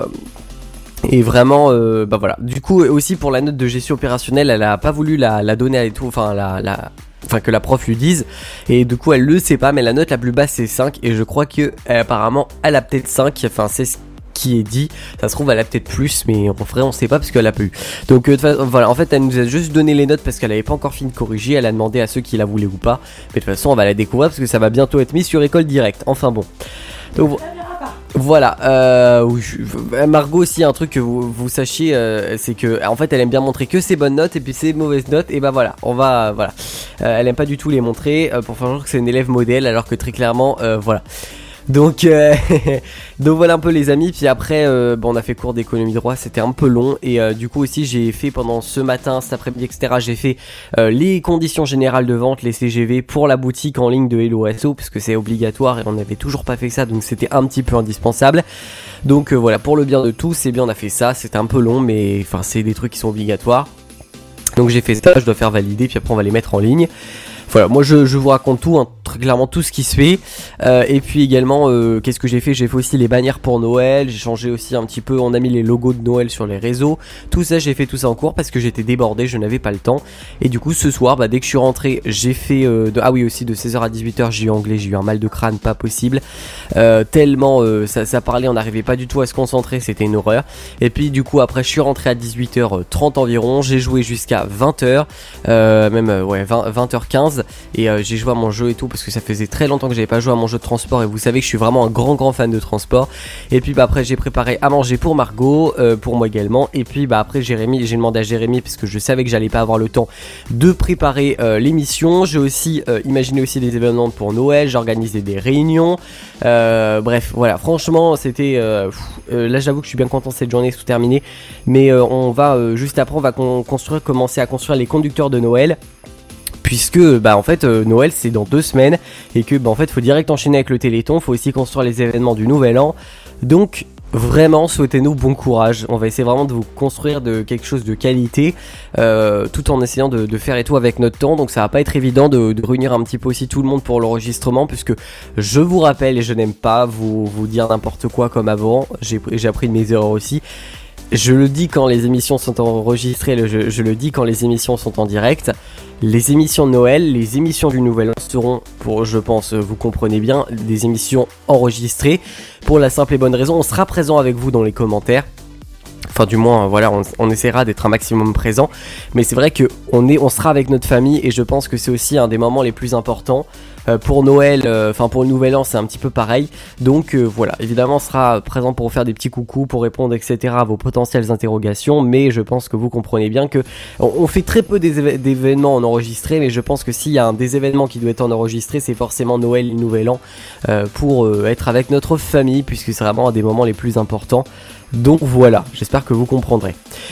Et vraiment, euh, bah voilà. Du coup, aussi pour la note de gestion opérationnelle, elle a pas voulu la, la donner à tout, enfin la, la, enfin que la prof lui dise. Et du coup, elle le sait pas, mais la note la plus basse c'est cinq. Et je crois que elle, apparemment, elle a peut-être cinq. Enfin, c'est ce qui est dit. Ça se trouve, elle a peut-être plus, mais en vrai, on sait pas parce qu'elle a pas eu. Donc euh, voilà, en fait, elle nous a juste donné les notes parce qu'elle avait pas encore fini de corriger. Elle a demandé à ceux qui la voulaient ou pas. Mais de toute façon, on va la découvrir parce que ça va bientôt être mis sur École Directe. Enfin bon. Donc, voilà, euh, oui, Margot aussi, un truc que vous, vous sachiez, euh, c'est que en fait elle aime bien montrer que ses bonnes notes et puis ses mauvaises notes, et bah voilà, on va, voilà, euh, elle aime pas du tout les montrer euh, pour faire genre que c'est une élève modèle, alors que très clairement, euh, voilà. Donc, euh, donc voilà un peu les amis. Puis après, euh, bon, on a fait cours d'économie droit, c'était un peu long. Et euh, du coup aussi, j'ai fait pendant ce matin, cet après-midi, et cetera. J'ai fait euh, les conditions générales de vente, les C G V pour la boutique en ligne de Hello S O, puisque c'est obligatoire et on n'avait toujours pas fait ça, donc c'était un petit peu indispensable. Donc euh, voilà, pour le bien de tous, c'est bien, on a fait ça. C'était un peu long, mais enfin, c'est des trucs qui sont obligatoires. Donc j'ai fait ça, je dois faire valider, puis après on va les mettre en ligne. Voilà, moi je, je vous raconte tout, hein, très clairement tout ce qui se fait. Euh, et puis également, euh, qu'est-ce que j'ai fait? J'ai fait aussi les bannières pour Noël. J'ai changé aussi un petit peu, on a mis les logos de Noël sur les réseaux. Tout ça, j'ai fait tout ça en cours parce que j'étais débordé, je n'avais pas le temps. Et du coup, ce soir, bah, dès que je suis rentré, j'ai fait... Euh, de... Ah oui, aussi de seize heures à dix-huit heures, j'ai eu anglais, j'ai eu un mal de crâne, pas possible. Euh, tellement euh, ça, ça parlait, on n'arrivait pas du tout à se concentrer, c'était une horreur. Et puis du coup, après, je suis rentré à dix-huit heures trente environ. J'ai joué jusqu'à vingt heures, euh, même euh, ouais, vingt heures quinze. Et euh, j'ai joué à mon jeu et tout parce que ça faisait très longtemps que j'avais pas joué à mon jeu de transport, et vous savez que je suis vraiment un grand grand fan de transport. Et puis bah après j'ai préparé à manger pour Margot, euh, pour moi également. Et puis bah après Jérémy, j'ai demandé à Jérémy parce que je savais que j'allais pas avoir le temps de préparer euh, l'émission. J'ai aussi euh, imaginé aussi des événements pour Noël, j'ai organisé des réunions, euh, bref voilà, franchement c'était euh, pff, euh, là j'avoue que je suis bien content, cette journée est tout terminée. Mais euh, on va euh, juste après on va con- construire commencer à construire les conducteurs de Noël, puisque bah en fait euh, Noël c'est dans deux semaines et que bah en fait faut direct enchaîner avec le Téléthon, faut aussi construire les événements du Nouvel An. Donc vraiment souhaitez-nous bon courage, on va essayer vraiment de vous construire de quelque chose de qualité, euh, tout en essayant de, de faire et tout avec notre temps. Donc ça va pas être évident de, de réunir un petit peu aussi tout le monde pour l'enregistrement, puisque je vous rappelle, et je n'aime pas vous, vous dire n'importe quoi comme avant, j'ai, j'ai appris de mes erreurs aussi. je le dis quand les émissions sont enregistrées, le- je, je le dis quand les émissions sont en direct. Les émissions de Noël, les émissions du Nouvel An seront, pour, je pense, euh, vous comprenez bien, des émissions enregistrées. Pour la simple et bonne raison, on sera présent avec vous dans les commentaires. Enfin, du moins, euh, voilà, on, on essaiera d'être un maximum présent. Mais c'est vrai que on est, on sera avec notre famille et je pense que c'est aussi un des moments les plus importants. Euh, pour Noël, euh, enfin pour le Nouvel An, c'est un petit peu pareil. Donc euh, voilà, évidemment, on sera présent pour vous faire des petits coucous, pour répondre, et cetera à vos potentielles interrogations. Mais je pense que vous comprenez bien que on, on fait très peu d'éve- d'événements en enregistré, mais je pense que s'il y a un des événements qui doit être en enregistré, c'est forcément Noël et le Nouvel An euh, pour euh, être avec notre famille, puisque c'est vraiment un des moments les plus importants. Donc voilà, j'espère que vous comprendrez.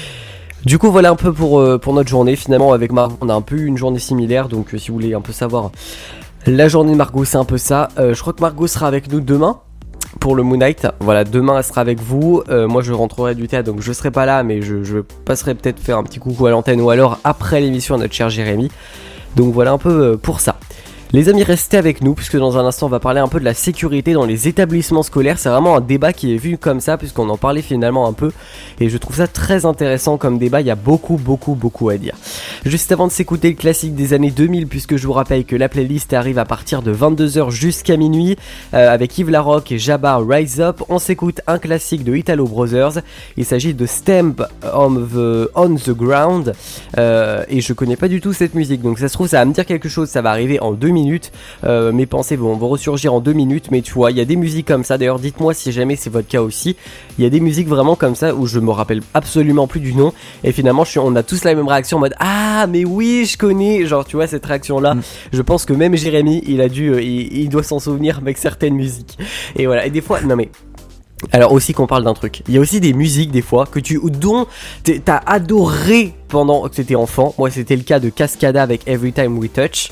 Du coup voilà un peu pour, euh, pour notre journée. Finalement avec Margot on a un peu eu une journée similaire. Donc euh, si vous voulez un peu savoir la journée de Margot, c'est un peu ça. euh, Je crois que Margot sera avec nous demain pour le Moon Knight. Voilà, demain elle sera avec vous. euh, Moi je rentrerai du théâtre donc je serai pas là, mais je, je passerai peut-être faire un petit coucou à l'antenne, ou alors après l'émission à notre cher Jérémy. Donc voilà un peu euh, pour ça. Les amis, restez avec nous puisque dans un instant on va parler un peu de la sécurité dans les établissements scolaires. C'est vraiment un débat qui est vu comme ça puisqu'on en parlait finalement un peu et je trouve ça très intéressant comme débat. Il y a beaucoup beaucoup beaucoup à dire. Juste avant de s'écouter le classique des années deux mille, puisque je vous rappelle que la playlist arrive à partir de vingt-deux heures jusqu'à minuit euh, avec Yves Larocque et Jabba Rise Up, on s'écoute un classique de Italo Brothers. Il s'agit de Stamp on the, on the Ground euh, et je connais pas du tout cette musique, donc ça se trouve ça va me dire quelque chose, ça va arriver en deux minutes. Euh, mes pensées vont, vont ressurgir en deux minutes, mais tu vois, il y a des musiques comme ça. D'ailleurs, dites-moi si jamais c'est votre cas aussi. Il y a des musiques vraiment comme ça où je me rappelle absolument plus du nom. Et finalement, je suis, on a tous la même réaction en mode ah, mais oui, je connais. Genre, tu vois, cette réaction-là. Mm. Je pense que même Jérémy, il a dû, euh, il, il doit s'en souvenir avec certaines musiques. Et voilà. Et des fois, non mais. Alors aussi qu'on parle d'un truc, il y a aussi des musiques des fois que tu dont t'as adoré pendant que t'étais enfant. Moi c'était le cas de Cascada avec Every Time We Touch.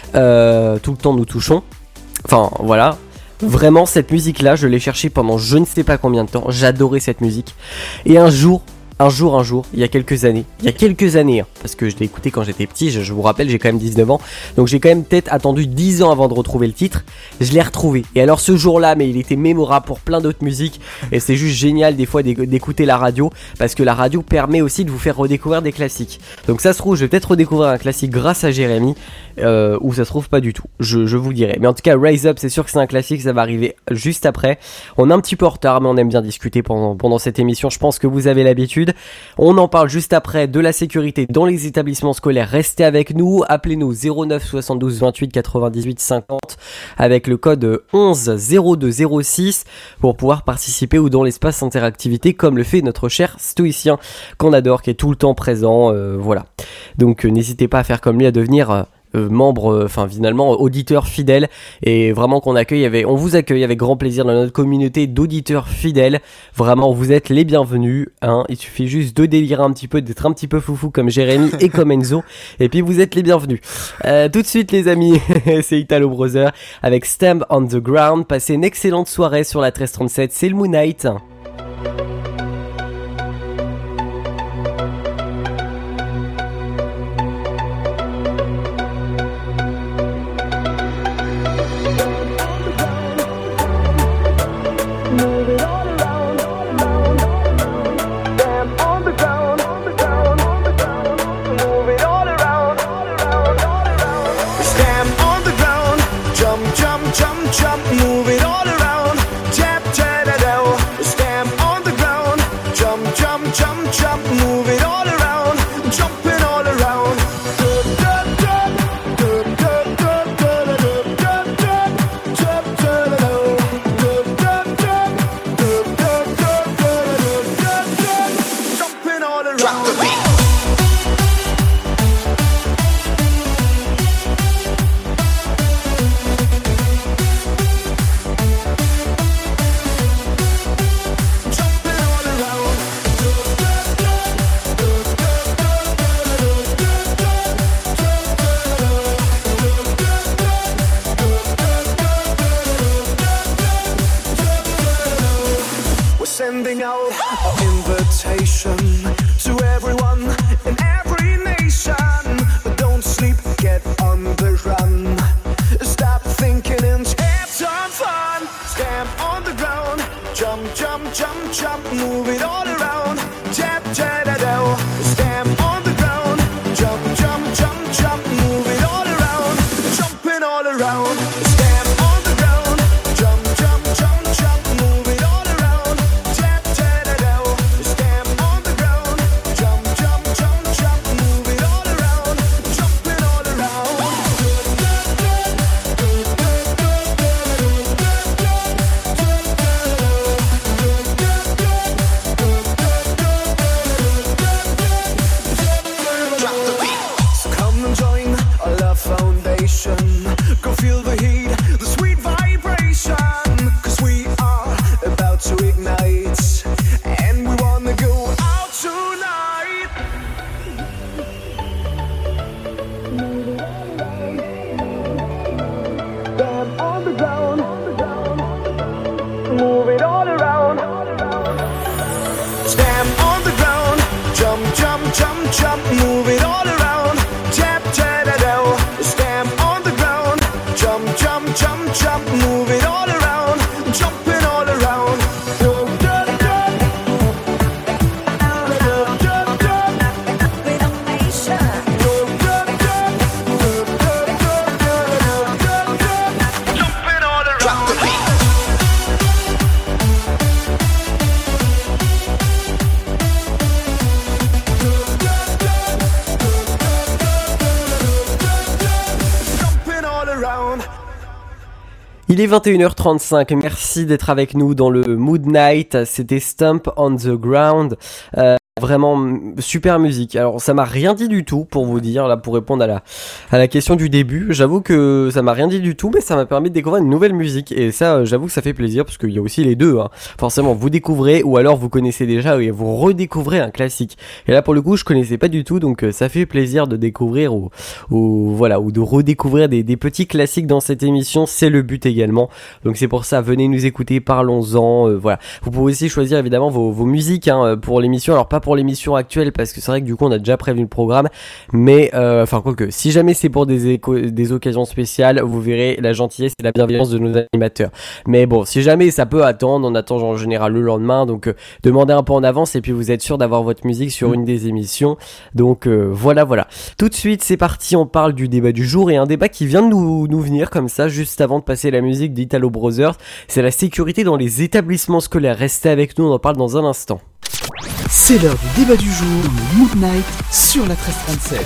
Euh, tout le temps nous touchons. Enfin voilà. Vraiment cette musique là je l'ai cherchée pendant je ne sais pas combien de temps. J'adorais cette musique. Et un jour Un jour, un jour, il y a quelques années, il y a quelques années, hein, parce que je l'ai écouté quand j'étais petit, je, je vous rappelle, j'ai quand même dix-neuf ans, donc j'ai quand même peut-être attendu dix ans avant de retrouver le titre, je l'ai retrouvé. Et alors ce jour-là, mais il était mémorable pour plein d'autres musiques, et c'est juste génial des fois d'écouter la radio, parce que la radio permet aussi de vous faire redécouvrir des classiques. Donc ça se trouve, je vais peut-être redécouvrir un classique grâce à Jérémy, euh, ou ça se trouve pas du tout, je, je vous dirai. Mais en tout cas, Rise Up, c'est sûr que c'est un classique, ça va arriver juste après. On est un petit peu en retard, mais on aime bien discuter pendant, pendant cette émission, je pense que vous avez l'habitude. On en parle juste après de la sécurité dans les établissements scolaires. Restez avec nous, appelez-nous zéro neuf soixante-douze vingt-huit quatre-vingt-dix-huit cinquante avec le code onze zéro deux zéro six pour pouvoir participer ou dans l'espace interactivité comme le fait notre cher stoïcien qu'on adore, qui est tout le temps présent. Euh, voilà. Donc euh, n'hésitez pas à faire comme lui, à devenir... Euh, Euh, membre, enfin euh, finalement auditeur fidèle, et vraiment qu'on accueille avec, on vous accueille avec grand plaisir dans notre communauté d'auditeurs fidèles. Vraiment vous êtes les bienvenus, hein. Il suffit juste de délirer un petit peu, d'être un petit peu foufou comme Jérémy et comme Enzo, et puis vous êtes les bienvenus. Euh, tout de suite les amis, c'est Italo Brothers avec Stamp on the Ground. Passez une excellente soirée sur la treize trente-sept, c'est le Moon Knight. Sending out an invitation to everyone in every nation. Don't sleep, get on the run. Stop thinking and have some fun. Stamp on the ground, jump, jump, jump, jump, move it all around. Stamp on the ground, jump, jump, jump, jump, move it all around. Tap, tap, da, da. Stamp on the ground, jump, jump, jump, jump, move it all around, jumping all around. Dub, dub, dub. Dub, dub, dub. With a nation. Dub, dub, dub. Dub, dub, dub, dub, dub, dub. Jumping all around. Drop the beat. Jumping all around. Il est vingt et une heures trente-cinq, merci d'être avec nous dans le Mood Night, c'était Stomp on the Ground, euh, vraiment m- super musique. Alors ça m'a rien dit du tout pour vous dire, là pour répondre à la, à la question du début, j'avoue que ça m'a rien dit du tout, mais ça m'a permis de découvrir une nouvelle musique, et ça euh, j'avoue que ça fait plaisir, parce qu'il y a aussi les deux, hein. Forcément vous découvrez, ou alors vous connaissez déjà, et vous redécouvrez un classique, et là pour le coup je connaissais pas du tout, donc euh, ça fait plaisir de découvrir, ou, ou voilà, ou de redécouvrir des, des petits classiques dans cette émission, c'est le but également. Donc c'est pour ça, venez nous écouter, parlons-en, euh, voilà. Vous pouvez aussi choisir évidemment vos, vos musiques hein, pour l'émission, alors pas pour l'émission actuelle parce que c'est vrai que du coup on a déjà prévu le programme, mais euh, enfin quoique, si jamais c'est pour des, éco- des occasions spéciales, vous verrez la gentillesse et la bienveillance de nos animateurs. Mais bon, si jamais ça peut attendre, on attend en général le lendemain, donc euh, demandez un peu en avance et puis vous êtes sûr d'avoir votre musique sur une des émissions. Donc euh, voilà voilà. Tout de suite c'est parti, on parle du débat du jour, et un débat qui vient de nous, nous venir comme ça juste avant de passer la musique d'Italo Brothers, c'est la sécurité dans les établissements scolaires. Restez avec nous, on en parle dans un instant. C'est l'heure du débat du jour dans le Mood Night sur la treize trente-sept.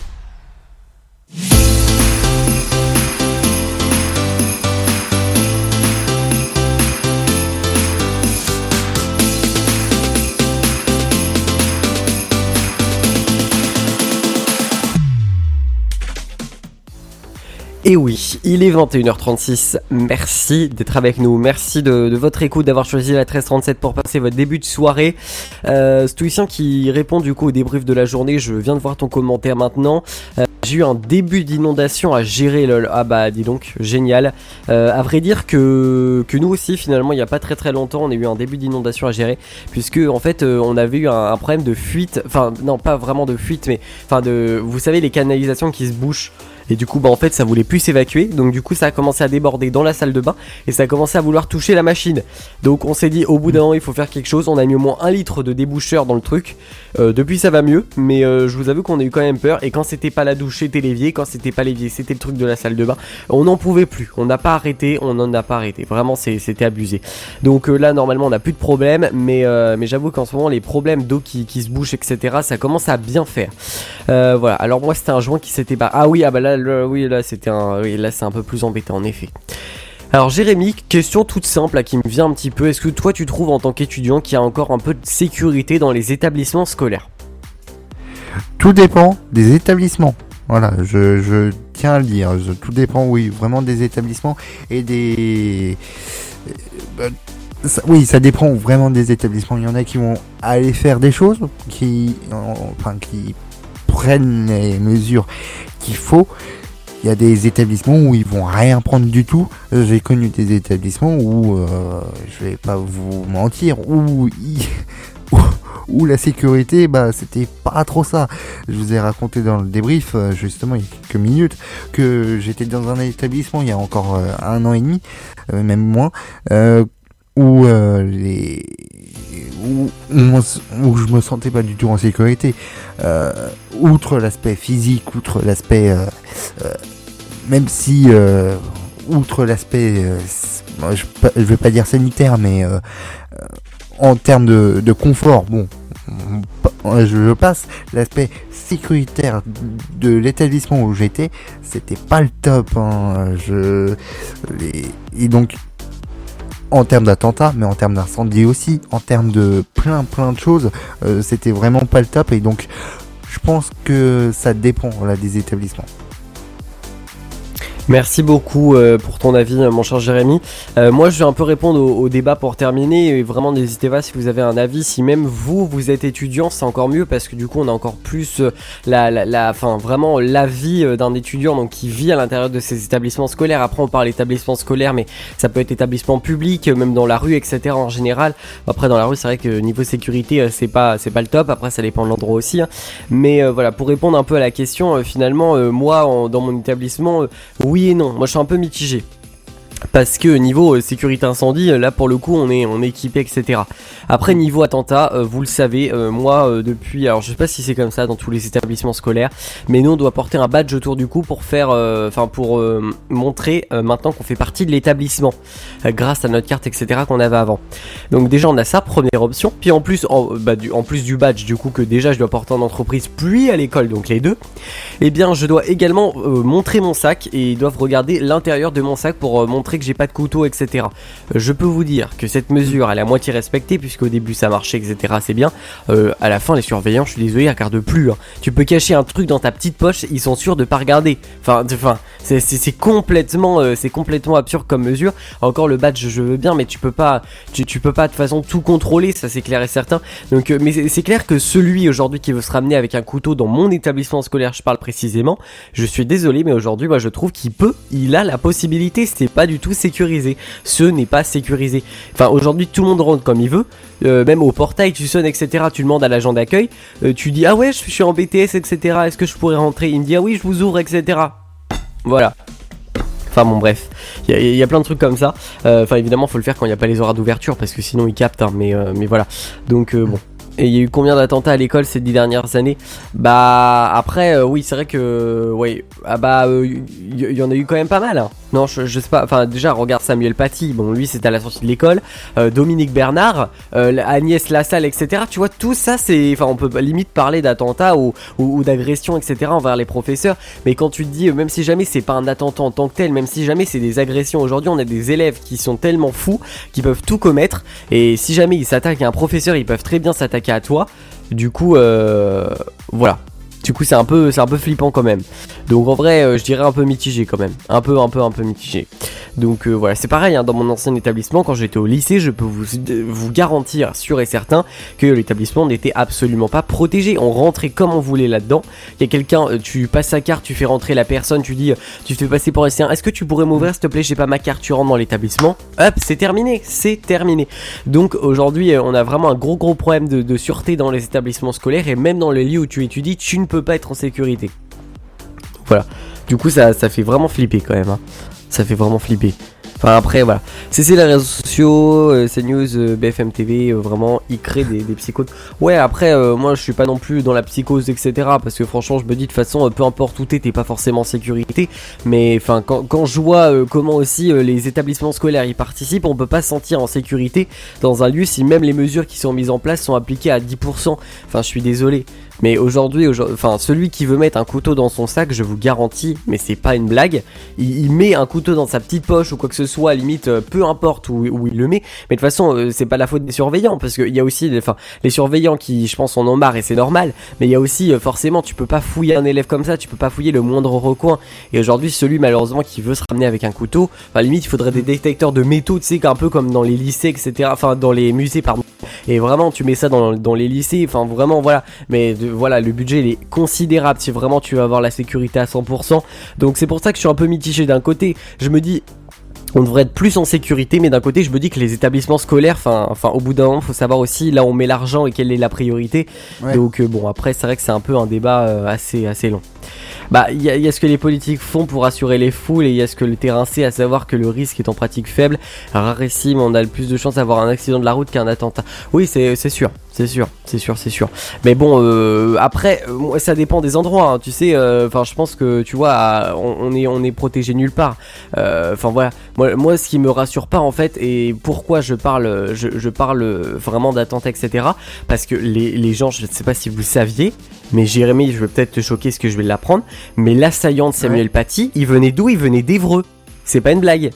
Et oui, il est vingt et une heures trente-six, merci d'être avec nous, merci de, de votre écoute, d'avoir choisi la treize trente-sept pour passer votre début de soirée. Euh, Stoïcien qui répond du coup au débrief de la journée, je viens de voir ton commentaire maintenant. Euh, j'ai eu un début d'inondation à gérer, lol. Ah bah dis donc, génial. Euh, à vrai dire que, que nous aussi finalement il n'y a pas très très longtemps on a eu un début d'inondation à gérer, puisque en fait euh, on avait eu un, un problème de fuite, enfin non pas vraiment de fuite mais enfin de, vous savez les canalisations qui se bouchent. Et du coup bah en fait ça voulait plus s'évacuer, donc du coup ça a commencé à déborder dans la salle de bain et ça a commencé à vouloir toucher la machine. Donc on s'est dit au bout d'un moment il faut faire quelque chose, on a mis au moins un litre de déboucheur dans le truc. euh, Depuis ça va mieux, mais euh, je vous avoue qu'on a eu quand même peur. Et quand c'était pas la douche c'était l'évier, quand c'était pas l'évier c'était le truc de la salle de bain. On n'en pouvait plus, on n'a pas arrêté, on n'en a pas arrêté, vraiment c'est, c'était abusé. Donc euh, là normalement on n'a plus de problème, mais, euh, mais j'avoue qu'en ce moment les problèmes d'eau qui, qui se bouchent etc ça commence à bien faire. euh, Voilà, alors moi c'était un joint qui s'était pas... Ah oui, ah bah là Le, oui là c'était un oui, là c'est un peu plus embêtant en effet. Alors Jérémy, question toute simple là, qui me vient un petit peu, est-ce que toi tu trouves en tant qu'étudiant qu'il y a encore un peu de sécurité dans les établissements scolaires? Tout dépend des établissements. Voilà, je, je tiens à le dire. Je- tout dépend, oui, vraiment des établissements et des... euh, ça- oui, ça dépend vraiment des établissements. Il y en a qui vont aller faire des choses, qui, enfin, qui prennent les mesures qu'il faut. Il y a des établissements où ils vont rien prendre du tout. Euh, J'ai connu des établissements où, euh, je vais pas vous mentir, où, ils- où, où la sécurité, bah, c'était pas trop ça. Je vous ai raconté dans le débrief, euh, justement, il y a quelques minutes, que j'étais dans un établissement il y a encore euh, un an et demi, euh, même moins, euh, où euh, les où, où, on s- où je me sentais pas du tout en sécurité. Euh, outre l'aspect physique, outre l'aspect euh, euh, même si euh, outre l'aspect euh, s- moi, je, pa- je vais pas dire sanitaire, mais euh, euh, en termes de, de confort, bon, on pa- je passe. L'aspect sécuritaire de l'établissement où j'étais, c'était pas le top, hein. Je les, et donc en termes d'attentats, mais en termes d'incendie aussi, en termes de plein plein de choses, euh, c'était vraiment pas le top. Et donc je pense que ça dépend là des établissements. Merci beaucoup euh, pour ton avis, euh, mon cher Jérémy. Euh, moi, je vais un peu répondre au, au débat pour terminer. Et vraiment, n'hésitez pas si vous avez un avis. Si même vous, vous êtes étudiant, c'est encore mieux parce que du coup, on a encore plus euh, la, la, la, enfin, vraiment l'avis euh, d'un étudiant donc qui vit à l'intérieur de ces établissements scolaires. Après, on parle d'établissements scolaires, mais ça peut être établissement public, euh, même dans la rue, et cetera. En général. Après, dans la rue, c'est vrai que niveau sécurité, euh, c'est pas, c'est pas le top. Après, ça dépend de l'endroit aussi. Hein. Mais euh, voilà, pour répondre un peu à la question, euh, finalement, euh, moi, en, dans mon établissement, euh, oui et non, moi je suis un peu mitigé. Parce que niveau euh, sécurité incendie, euh, là pour le coup on est, on est équipé, et cetera. Après niveau attentat, euh, vous le savez, euh, moi euh, depuis, alors je sais pas si c'est comme ça dans tous les établissements scolaires, mais nous on doit porter un badge autour du cou pour faire, enfin euh, pour euh, montrer euh, maintenant qu'on fait partie de l'établissement, euh, grâce à notre carte, et cetera qu'on avait avant. Donc déjà on a ça, première option. Puis en plus, en, bah, du, en plus du badge du coup que déjà je dois porter en entreprise puis à l'école, donc les deux, eh bien je dois également euh, montrer mon sac et ils doivent regarder l'intérieur de mon sac pour euh, montrer que j'ai pas de couteau, et cetera. Euh, je peux vous dire que cette mesure elle est à moitié respectée puisqu'au début ça marchait, et cetera. C'est bien. Euh, à la fin les surveillants, je suis désolé, ils regardent plus. Hein. Tu peux cacher un truc dans ta petite poche, ils sont sûrs de pas regarder. Enfin, enfin, c'est, c'est, c'est complètement, euh, c'est complètement absurde comme mesure. Encore le badge, je veux bien, mais tu peux pas, tu, tu peux pas de toute façon tout contrôler, ça c'est clair et certain. Donc, euh, mais c'est, c'est clair que celui aujourd'hui qui veut se ramener avec un couteau dans mon établissement scolaire, je parle précisément. Je suis désolé, mais aujourd'hui, moi je trouve qu'il peut, il a la possibilité. C'est pas du tout sécurisé. Ce n'est pas sécurisé. Enfin, aujourd'hui, tout le monde rentre comme il veut. Euh, même au portail, tu sonnes, et cetera. Tu demandes à l'agent d'accueil. Euh, tu dis, ah ouais, je suis en B T S, et cetera. Est-ce que je pourrais rentrer? Il me dit, ah oui, je vous ouvre, et cetera. Voilà. Enfin bon bref, il y, y a plein de trucs comme ça. Enfin euh, évidemment faut le faire quand il n'y a pas les horaires d'ouverture parce que sinon ils captent. Hein, mais, euh, mais voilà. Donc euh, bon. Et il y a eu combien d'attentats à l'école ces dix dernières années? Bah après euh, oui c'est vrai que ouais ah bah il euh, y, y en a eu quand même pas mal. Hein. Non je, je sais pas. Enfin déjà regarde Samuel Paty. Bon lui c'était à la sortie de l'école. Euh, Dominique Bernard, euh, Agnès Lassalle, et cetera. Tu vois tout ça c'est, enfin on peut limite parler d'attentats ou, ou, ou d'agressions, et cetera envers les professeurs. Mais quand tu te dis même si jamais c'est pas un attentat en tant que tel, même si jamais c'est des agressions, aujourd'hui on a des élèves qui sont tellement fous qu'ils peuvent tout commettre. Et si jamais ils s'attaquent à un professeur, ils peuvent très bien s'attaquer à toi. Du coup euh, voilà. Du coup c'est un peu c'est un peu flippant quand même. Donc en vrai euh, je dirais un peu mitigé quand même. Un peu un peu un peu mitigé. Donc euh, voilà, c'est pareil hein, dans mon ancien établissement quand j'étais au lycée, je peux vous, vous garantir sûr et certain que l'établissement n'était absolument pas protégé. On rentrait comme on voulait là-dedans. Il y a quelqu'un, euh, tu passes sa carte, tu fais rentrer la personne, tu dis, euh, tu te fais passer pour lycéen. Est-ce que tu pourrais m'ouvrir s'il te plaît? J'ai pas ma carte, tu rentres dans l'établissement. Hop, c'est terminé, c'est terminé. Donc aujourd'hui, euh, on a vraiment un gros gros problème de, de sûreté dans les établissements scolaires et même dans les lieux où tu étudies, tu ne peux pas être en sécurité. Voilà. Du coup, ça, ça fait vraiment flipper quand même. Hein. Ça fait vraiment flipper. Enfin après voilà, c'est c'est les réseaux sociaux, euh, CNews, euh, B F M T V, euh, vraiment ils créent des, des psychoses. Ouais après euh, moi je suis pas non plus dans la psychose etc parce que franchement je me dis de toute façon euh, peu importe où t'es, t'es pas forcément en sécurité. Mais enfin quand, quand je vois euh, comment aussi euh, les établissements scolaires y participent, on peut pas se sentir en sécurité dans un lieu si même les mesures qui sont mises en place sont appliquées à dix pour cent. Enfin je suis désolé. Mais aujourd'hui, aujourd'hui, enfin celui qui veut mettre un couteau dans son sac, je vous garantis, mais c'est pas une blague, il, il met un couteau dans sa petite poche ou quoi que ce soit, limite, euh, peu importe où, où il le met. Mais de toute façon, euh, c'est pas la faute des surveillants, parce qu'il y a aussi, enfin, les surveillants qui, je pense, en ont marre et c'est normal. Mais il y a aussi, euh, forcément, tu peux pas fouiller un élève comme ça, tu peux pas fouiller le moindre recoin. Et aujourd'hui, celui malheureusement qui veut se ramener avec un couteau, enfin limite, il faudrait des détecteurs de métaux, tu sais, un peu comme dans les lycées, et cetera. Enfin, dans les musées, pardon. Et vraiment, tu mets ça dans, dans les lycées, enfin vraiment, voilà. Mais de, voilà, le budget il est considérable si vraiment tu veux avoir la sécurité à cent pour cent. Donc c'est pour ça que je suis un peu mitigé. D'un côté, je me dis on devrait être plus en sécurité, mais d'un côté je me dis que les établissements scolaires, enfin, enfin au bout d'un moment faut savoir aussi là où on met l'argent et quelle est la priorité. Ouais. Donc euh, bon après c'est vrai que c'est un peu un débat euh, assez assez long. Bah il y, y a ce que les politiques font pour rassurer les foules et il y a ce que le terrain sait, à savoir que le risque est en pratique faible, rarissime, on a le plus de chances d'avoir un accident de la route qu'un attentat. Oui c'est c'est sûr. C'est sûr, c'est sûr, c'est sûr. Mais bon, euh, après, euh, ça dépend des endroits. Hein, tu sais, enfin, euh, je pense que tu vois, on, on est, on est protégé nulle part. Enfin euh, voilà, moi, moi, ce qui me rassure pas en fait, et pourquoi je parle, je, je parle vraiment d'attentats, et cetera. Parce que les, les gens, je ne sais pas si vous le saviez, mais Jérémy, je vais peut-être te choquer, ce que je vais l'apprendre. Mais l'assaillant de Samuel ouais. Paty, il venait d'où? Il venait d'Évreux. C'est pas une blague.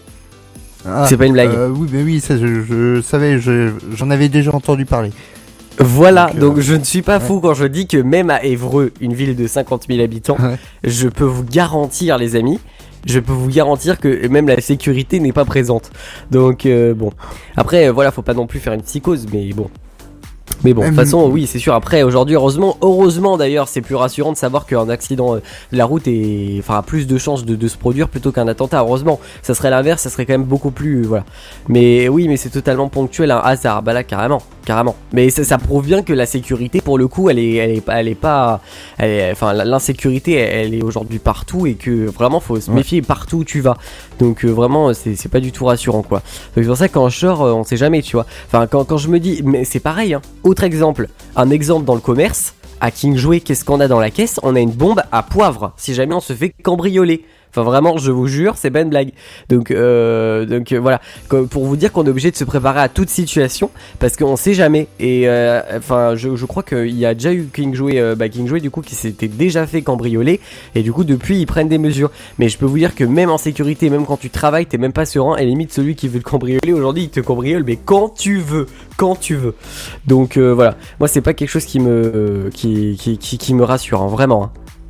Ah, c'est pas une blague. Euh, oui, mais oui, ça, je, je savais, je, j'en avais déjà entendu parler. Voilà, donc, euh, donc je ne suis pas fou ouais. quand je dis que même à Évreux, une ville de cinquante mille habitants, ouais. je peux vous garantir les amis je peux vous garantir que même la sécurité n'est pas présente. Donc euh, bon, après euh, voilà, faut pas non plus faire une psychose, mais bon. Mais bon, de toute façon, oui, c'est sûr. Après, aujourd'hui, heureusement, heureusement d'ailleurs, c'est plus rassurant de savoir qu'un accident euh, de la route est, enfin, a plus de chances de, de se produire plutôt qu'un attentat. Heureusement, ça serait l'inverse, ça serait quand même beaucoup plus, euh, voilà. Mais oui, mais c'est totalement ponctuel, un hasard. Bah là, carrément, carrément. Mais ça, ça prouve bien que la sécurité, pour le coup, elle est, elle est pas, elle est pas, elle est, enfin, l'insécurité, elle est aujourd'hui partout et que vraiment, faut se méfier ouais. partout où tu vas. Donc euh, vraiment, c'est, c'est pas du tout rassurant, quoi. Donc c'est pour ça que quand je sors, euh, on sait jamais, tu vois. Enfin, quand, quand je me dis, mais c'est pareil, hein. Autre exemple, un exemple dans le commerce, à Kingsway, qu'est-ce qu'on a dans la caisse? On a une bombe à poivre, si jamais on se fait cambrioler. Enfin vraiment, je vous jure, c'est pas une blague. Donc, euh, donc euh, voilà, pour vous dire qu'on est obligé de se préparer à toute situation, parce qu'on sait jamais. Et euh, enfin, je, je crois qu'il y a déjà eu Kingsway, euh, bah Kingsway du coup qui s'était déjà fait cambrioler, et du coup depuis ils prennent des mesures. Mais je peux vous dire que même en sécurité, même quand tu travailles, t'es même pas serein. Et limite celui qui veut te cambrioler aujourd'hui, il te cambriole, mais quand tu veux, quand tu veux. Donc euh, voilà, moi c'est pas quelque chose qui me, euh, qui, qui, qui, qui me rassure, hein, vraiment. Hein.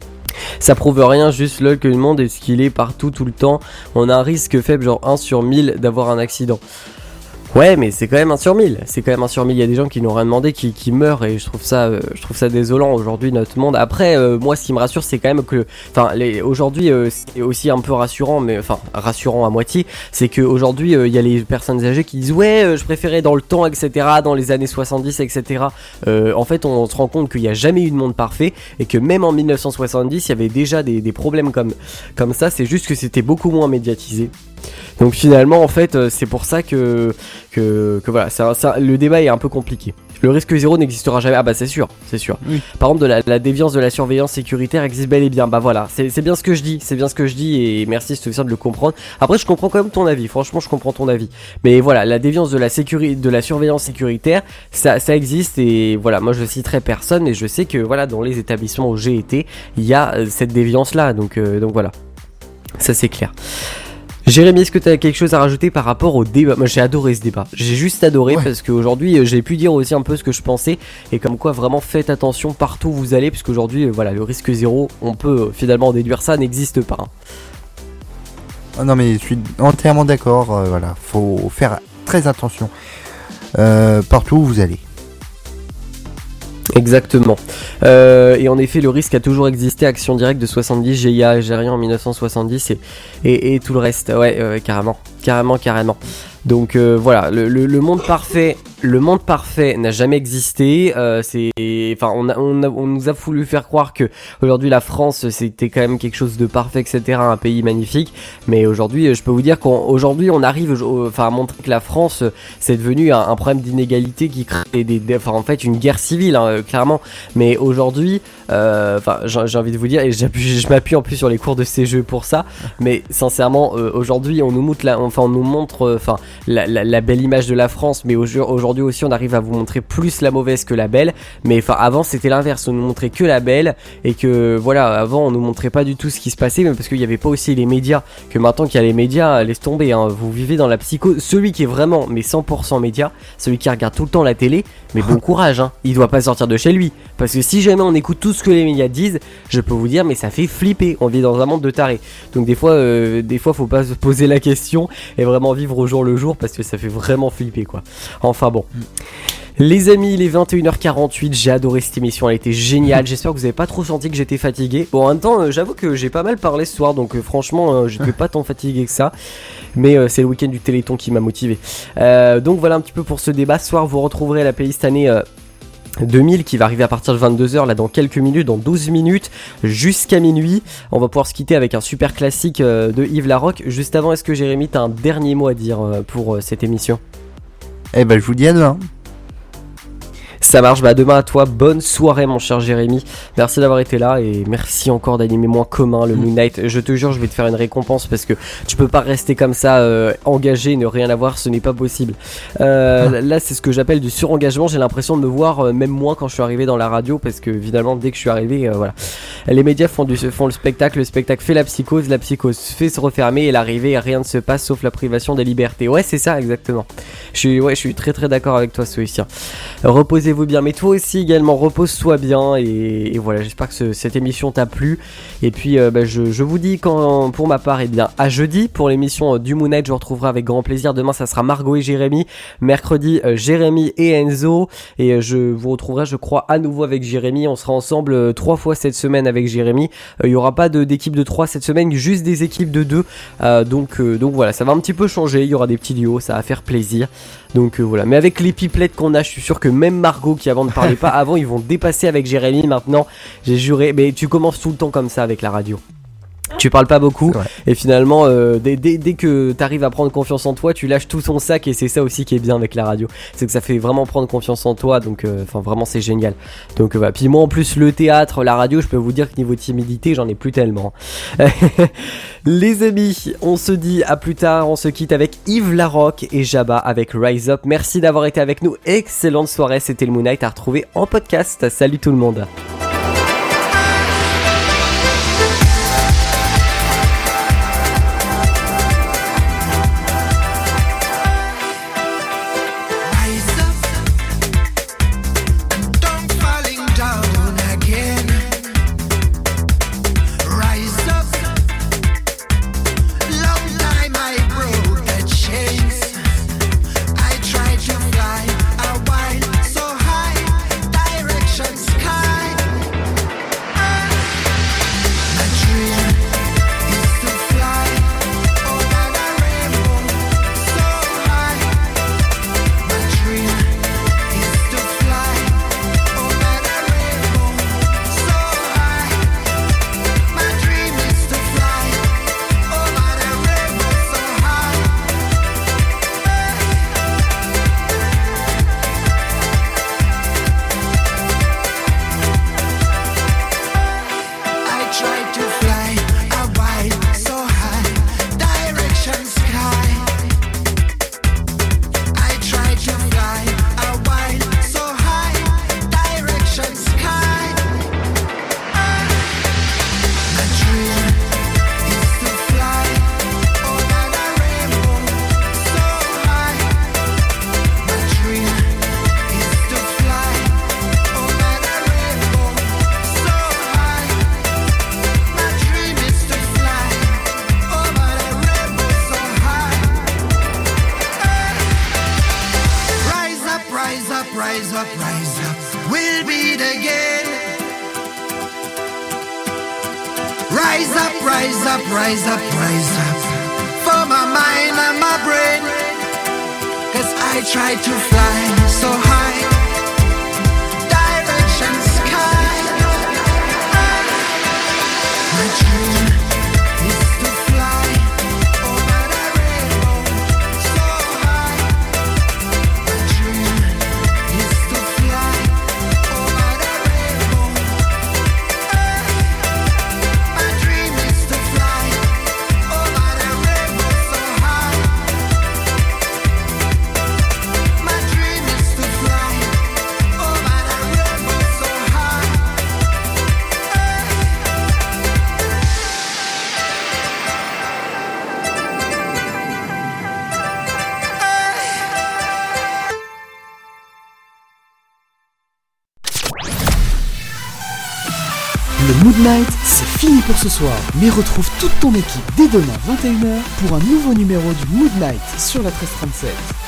Ça prouve rien, juste lol que le monde est ce qu'il est partout tout le temps. On a un risque faible, genre un sur mille d'avoir un accident. Ouais, mais c'est quand même un sur mille. C'est quand même un sur mille. Il y a des gens qui n'ont rien demandé, qui, qui meurent, et je trouve ça, euh, je trouve ça désolant aujourd'hui notre monde. Après, euh, moi, ce qui me rassure, c'est quand même que, enfin, les, aujourd'hui, euh, c'est aussi un peu rassurant, mais enfin, rassurant à moitié, c'est que aujourd'hui, il euh, y a les personnes âgées qui disent ouais, euh, je préférais dans le temps, et cetera, dans les années soixante-dix, et cetera. Euh, en fait, on se rend compte qu'il n'y a jamais eu de monde parfait, et que même en mille neuf cent soixante-dix, il y avait déjà des, des problèmes comme, comme ça. C'est juste que c'était beaucoup moins médiatisé. Donc finalement en fait euh, c'est pour ça que que, que voilà ça, ça, le débat est un peu compliqué. Le risque zéro n'existera jamais. Ah bah c'est sûr, c'est sûr. Oui. Par exemple de la, la déviance de la surveillance sécuritaire existe bel et bien. Bah voilà, c'est, c'est bien ce que je dis, c'est bien ce que je dis et merci Stéphane de le comprendre. Après je comprends quand même ton avis, franchement je comprends ton avis. Mais voilà, la déviance de la sécurité, de la surveillance sécuritaire, ça, ça existe et voilà, moi je citerai personne et je sais que voilà dans les établissements où j'ai été, il y a euh, cette déviance là, donc euh, donc voilà, ça c'est clair. Jérémy, est-ce que tu as quelque chose à rajouter par rapport au débat? Moi j'ai adoré ce débat, j'ai juste adoré ouais. Parce qu'aujourd'hui j'ai pu dire aussi un peu ce que je pensais et comme quoi vraiment faites attention partout où vous allez, puisqu'aujourd'hui voilà le risque zéro, on peut finalement en déduire ça, n'existe pas. Hein. Oh non mais je suis entièrement d'accord, euh, voilà, faut faire très attention euh, partout où vous allez. Exactement. Euh, et en effet, le risque a toujours existé. Action directe de soixante-dix, G I A Algérien en mille neuf cent soixante-dix et, et, et tout le reste. Ouais, euh, carrément, carrément, carrément. Donc euh, voilà, le, le, le monde parfait, le monde parfait n'a jamais existé. Euh, c'est, enfin, on, a, on, a, on nous a voulu faire croire que aujourd'hui la France c'était quand même quelque chose de parfait, et cetera. Un pays magnifique. Mais aujourd'hui, je peux vous dire qu'aujourd'hui on arrive, enfin, à montrer que la France c'est devenu un, un problème d'inégalité qui crée des, des, enfin, en fait, une guerre civile, hein, clairement. Mais aujourd'hui, euh, enfin, j'ai, j'ai envie de vous dire, et je m'appuie en plus sur les cours de C G E pour ça. Mais sincèrement, euh, aujourd'hui, on nous montre, la, enfin, on nous montre, enfin. Euh, La, la, la belle image de la France, mais aujourd'hui aussi on arrive à vous montrer plus la mauvaise que la belle. Mais enfin avant c'était l'inverse, on nous montrait que la belle et que voilà, avant on nous montrait pas du tout ce qui se passait, mais parce qu'il y avait pas aussi les médias. Que maintenant qu'il y a les médias, laisse tomber, hein, vous vivez dans la psycho. Celui qui est vraiment mais cent pour cent média, celui qui regarde tout le temps la télé, mais bon courage, hein, il doit pas sortir de chez lui. Parce que si jamais on écoute tout ce que les médias disent, je peux vous dire mais ça fait flipper. On vit dans un monde de tarés. Donc des fois, euh, des fois faut pas se poser la question et vraiment vivre au jour le jour. Parce que ça fait vraiment flipper quoi. Enfin bon. Les amis, il est vingt et une heures quarante-huit, j'ai adoré cette émission, elle était géniale. J'espère que vous avez pas trop senti que j'étais fatigué. Bon en même temps, euh, j'avoue que j'ai pas mal parlé ce soir, donc euh, franchement, euh, j'étais pas tant fatigué que ça. Mais euh, c'est le week-end du Téléthon qui m'a motivé. Euh, donc voilà un petit peu pour ce débat. Ce soir, vous retrouverez la playlist année... Euh, deux mille qui va arriver à partir de vingt-deux heures là dans quelques minutes, dans douze minutes jusqu'à minuit. On va pouvoir se quitter avec un super classique euh, de Yves Larocque. Juste avant, est-ce que Jérémy t'as un dernier mot à dire euh, pour euh, cette émission? Eh ben je vous dis à demain. Ça marche, bah demain à toi, bonne soirée mon cher Jérémy. Merci d'avoir été là et merci encore d'animer Moins Commun, le Moon Knight. Je te jure, je vais te faire une récompense parce que tu peux pas rester comme ça euh, engagé et ne rien avoir, ce n'est pas possible. Euh, là c'est ce que j'appelle du surengagement, j'ai l'impression de me voir euh, même moi quand je suis arrivé dans la radio parce que évidemment dès que je suis arrivé, euh, voilà. Les médias font, du, font le spectacle, le spectacle fait la psychose, la psychose fait se refermer et l'arrivée, rien ne se passe sauf la privation des libertés. Ouais c'est ça exactement. Je suis, ouais, je suis très très d'accord avec toi Stoïcien. Reposez-vous reposez-vous bien, mais toi aussi également, repose-toi bien, et, et voilà, j'espère que ce, cette émission t'a plu, et puis euh, bah, je, je vous dis quand, pour ma part, et eh bien à jeudi, pour l'émission euh, du Moon Knight, je vous retrouverai avec grand plaisir, demain ça sera Margot et Jérémy, mercredi euh, Jérémy et Enzo, et euh, je vous retrouverai je crois à nouveau avec Jérémy, on sera ensemble euh, trois fois cette semaine avec Jérémy, il euh, y aura pas de, d'équipe de trois cette semaine, juste des équipes de deux, euh, donc, euh, donc voilà, ça va un petit peu changer, il y aura des petits duos, ça va faire plaisir. Donc euh, voilà, mais avec les pipelettes qu'on a, je suis sûr que même Margot qui avant ne parlait pas, avant ils vont dépasser avec Jérémy maintenant, j'ai juré, mais tu commences tout le temps comme ça avec la radio. Tu parles pas beaucoup et finalement euh, dès, dès, dès que t'arrives à prendre confiance en toi, tu lâches tout ton sac, et c'est ça aussi qui est bien avec la radio, c'est que ça fait vraiment prendre confiance en toi, donc enfin euh, vraiment c'est génial. Donc euh, voilà, puis moi en plus le théâtre, la radio, je peux vous dire que niveau timidité j'en ai plus tellement. Les amis, on se dit à plus tard, on se quitte avec Yves Larocque et Jabba avec Rise Up. Merci d'avoir été avec nous, excellente soirée, c'était le Moon Knight à retrouver en podcast. Salut tout le monde. Rise up, rise up, rise up, rise up for my mind and my brain. Cause I try to fly so high, direction sky. My dream is to fly over the rainbow so high. My dream is to fly over the rainbow. My dream is to fly over the rainbow so high. My dream is to fly over the rainbow so high. Le Mood Knight, c'est fini pour ce soir. Mais retrouve toute ton équipe dès demain vingt et une heures pour un nouveau numéro du Mood Knight sur la treize trente-sept.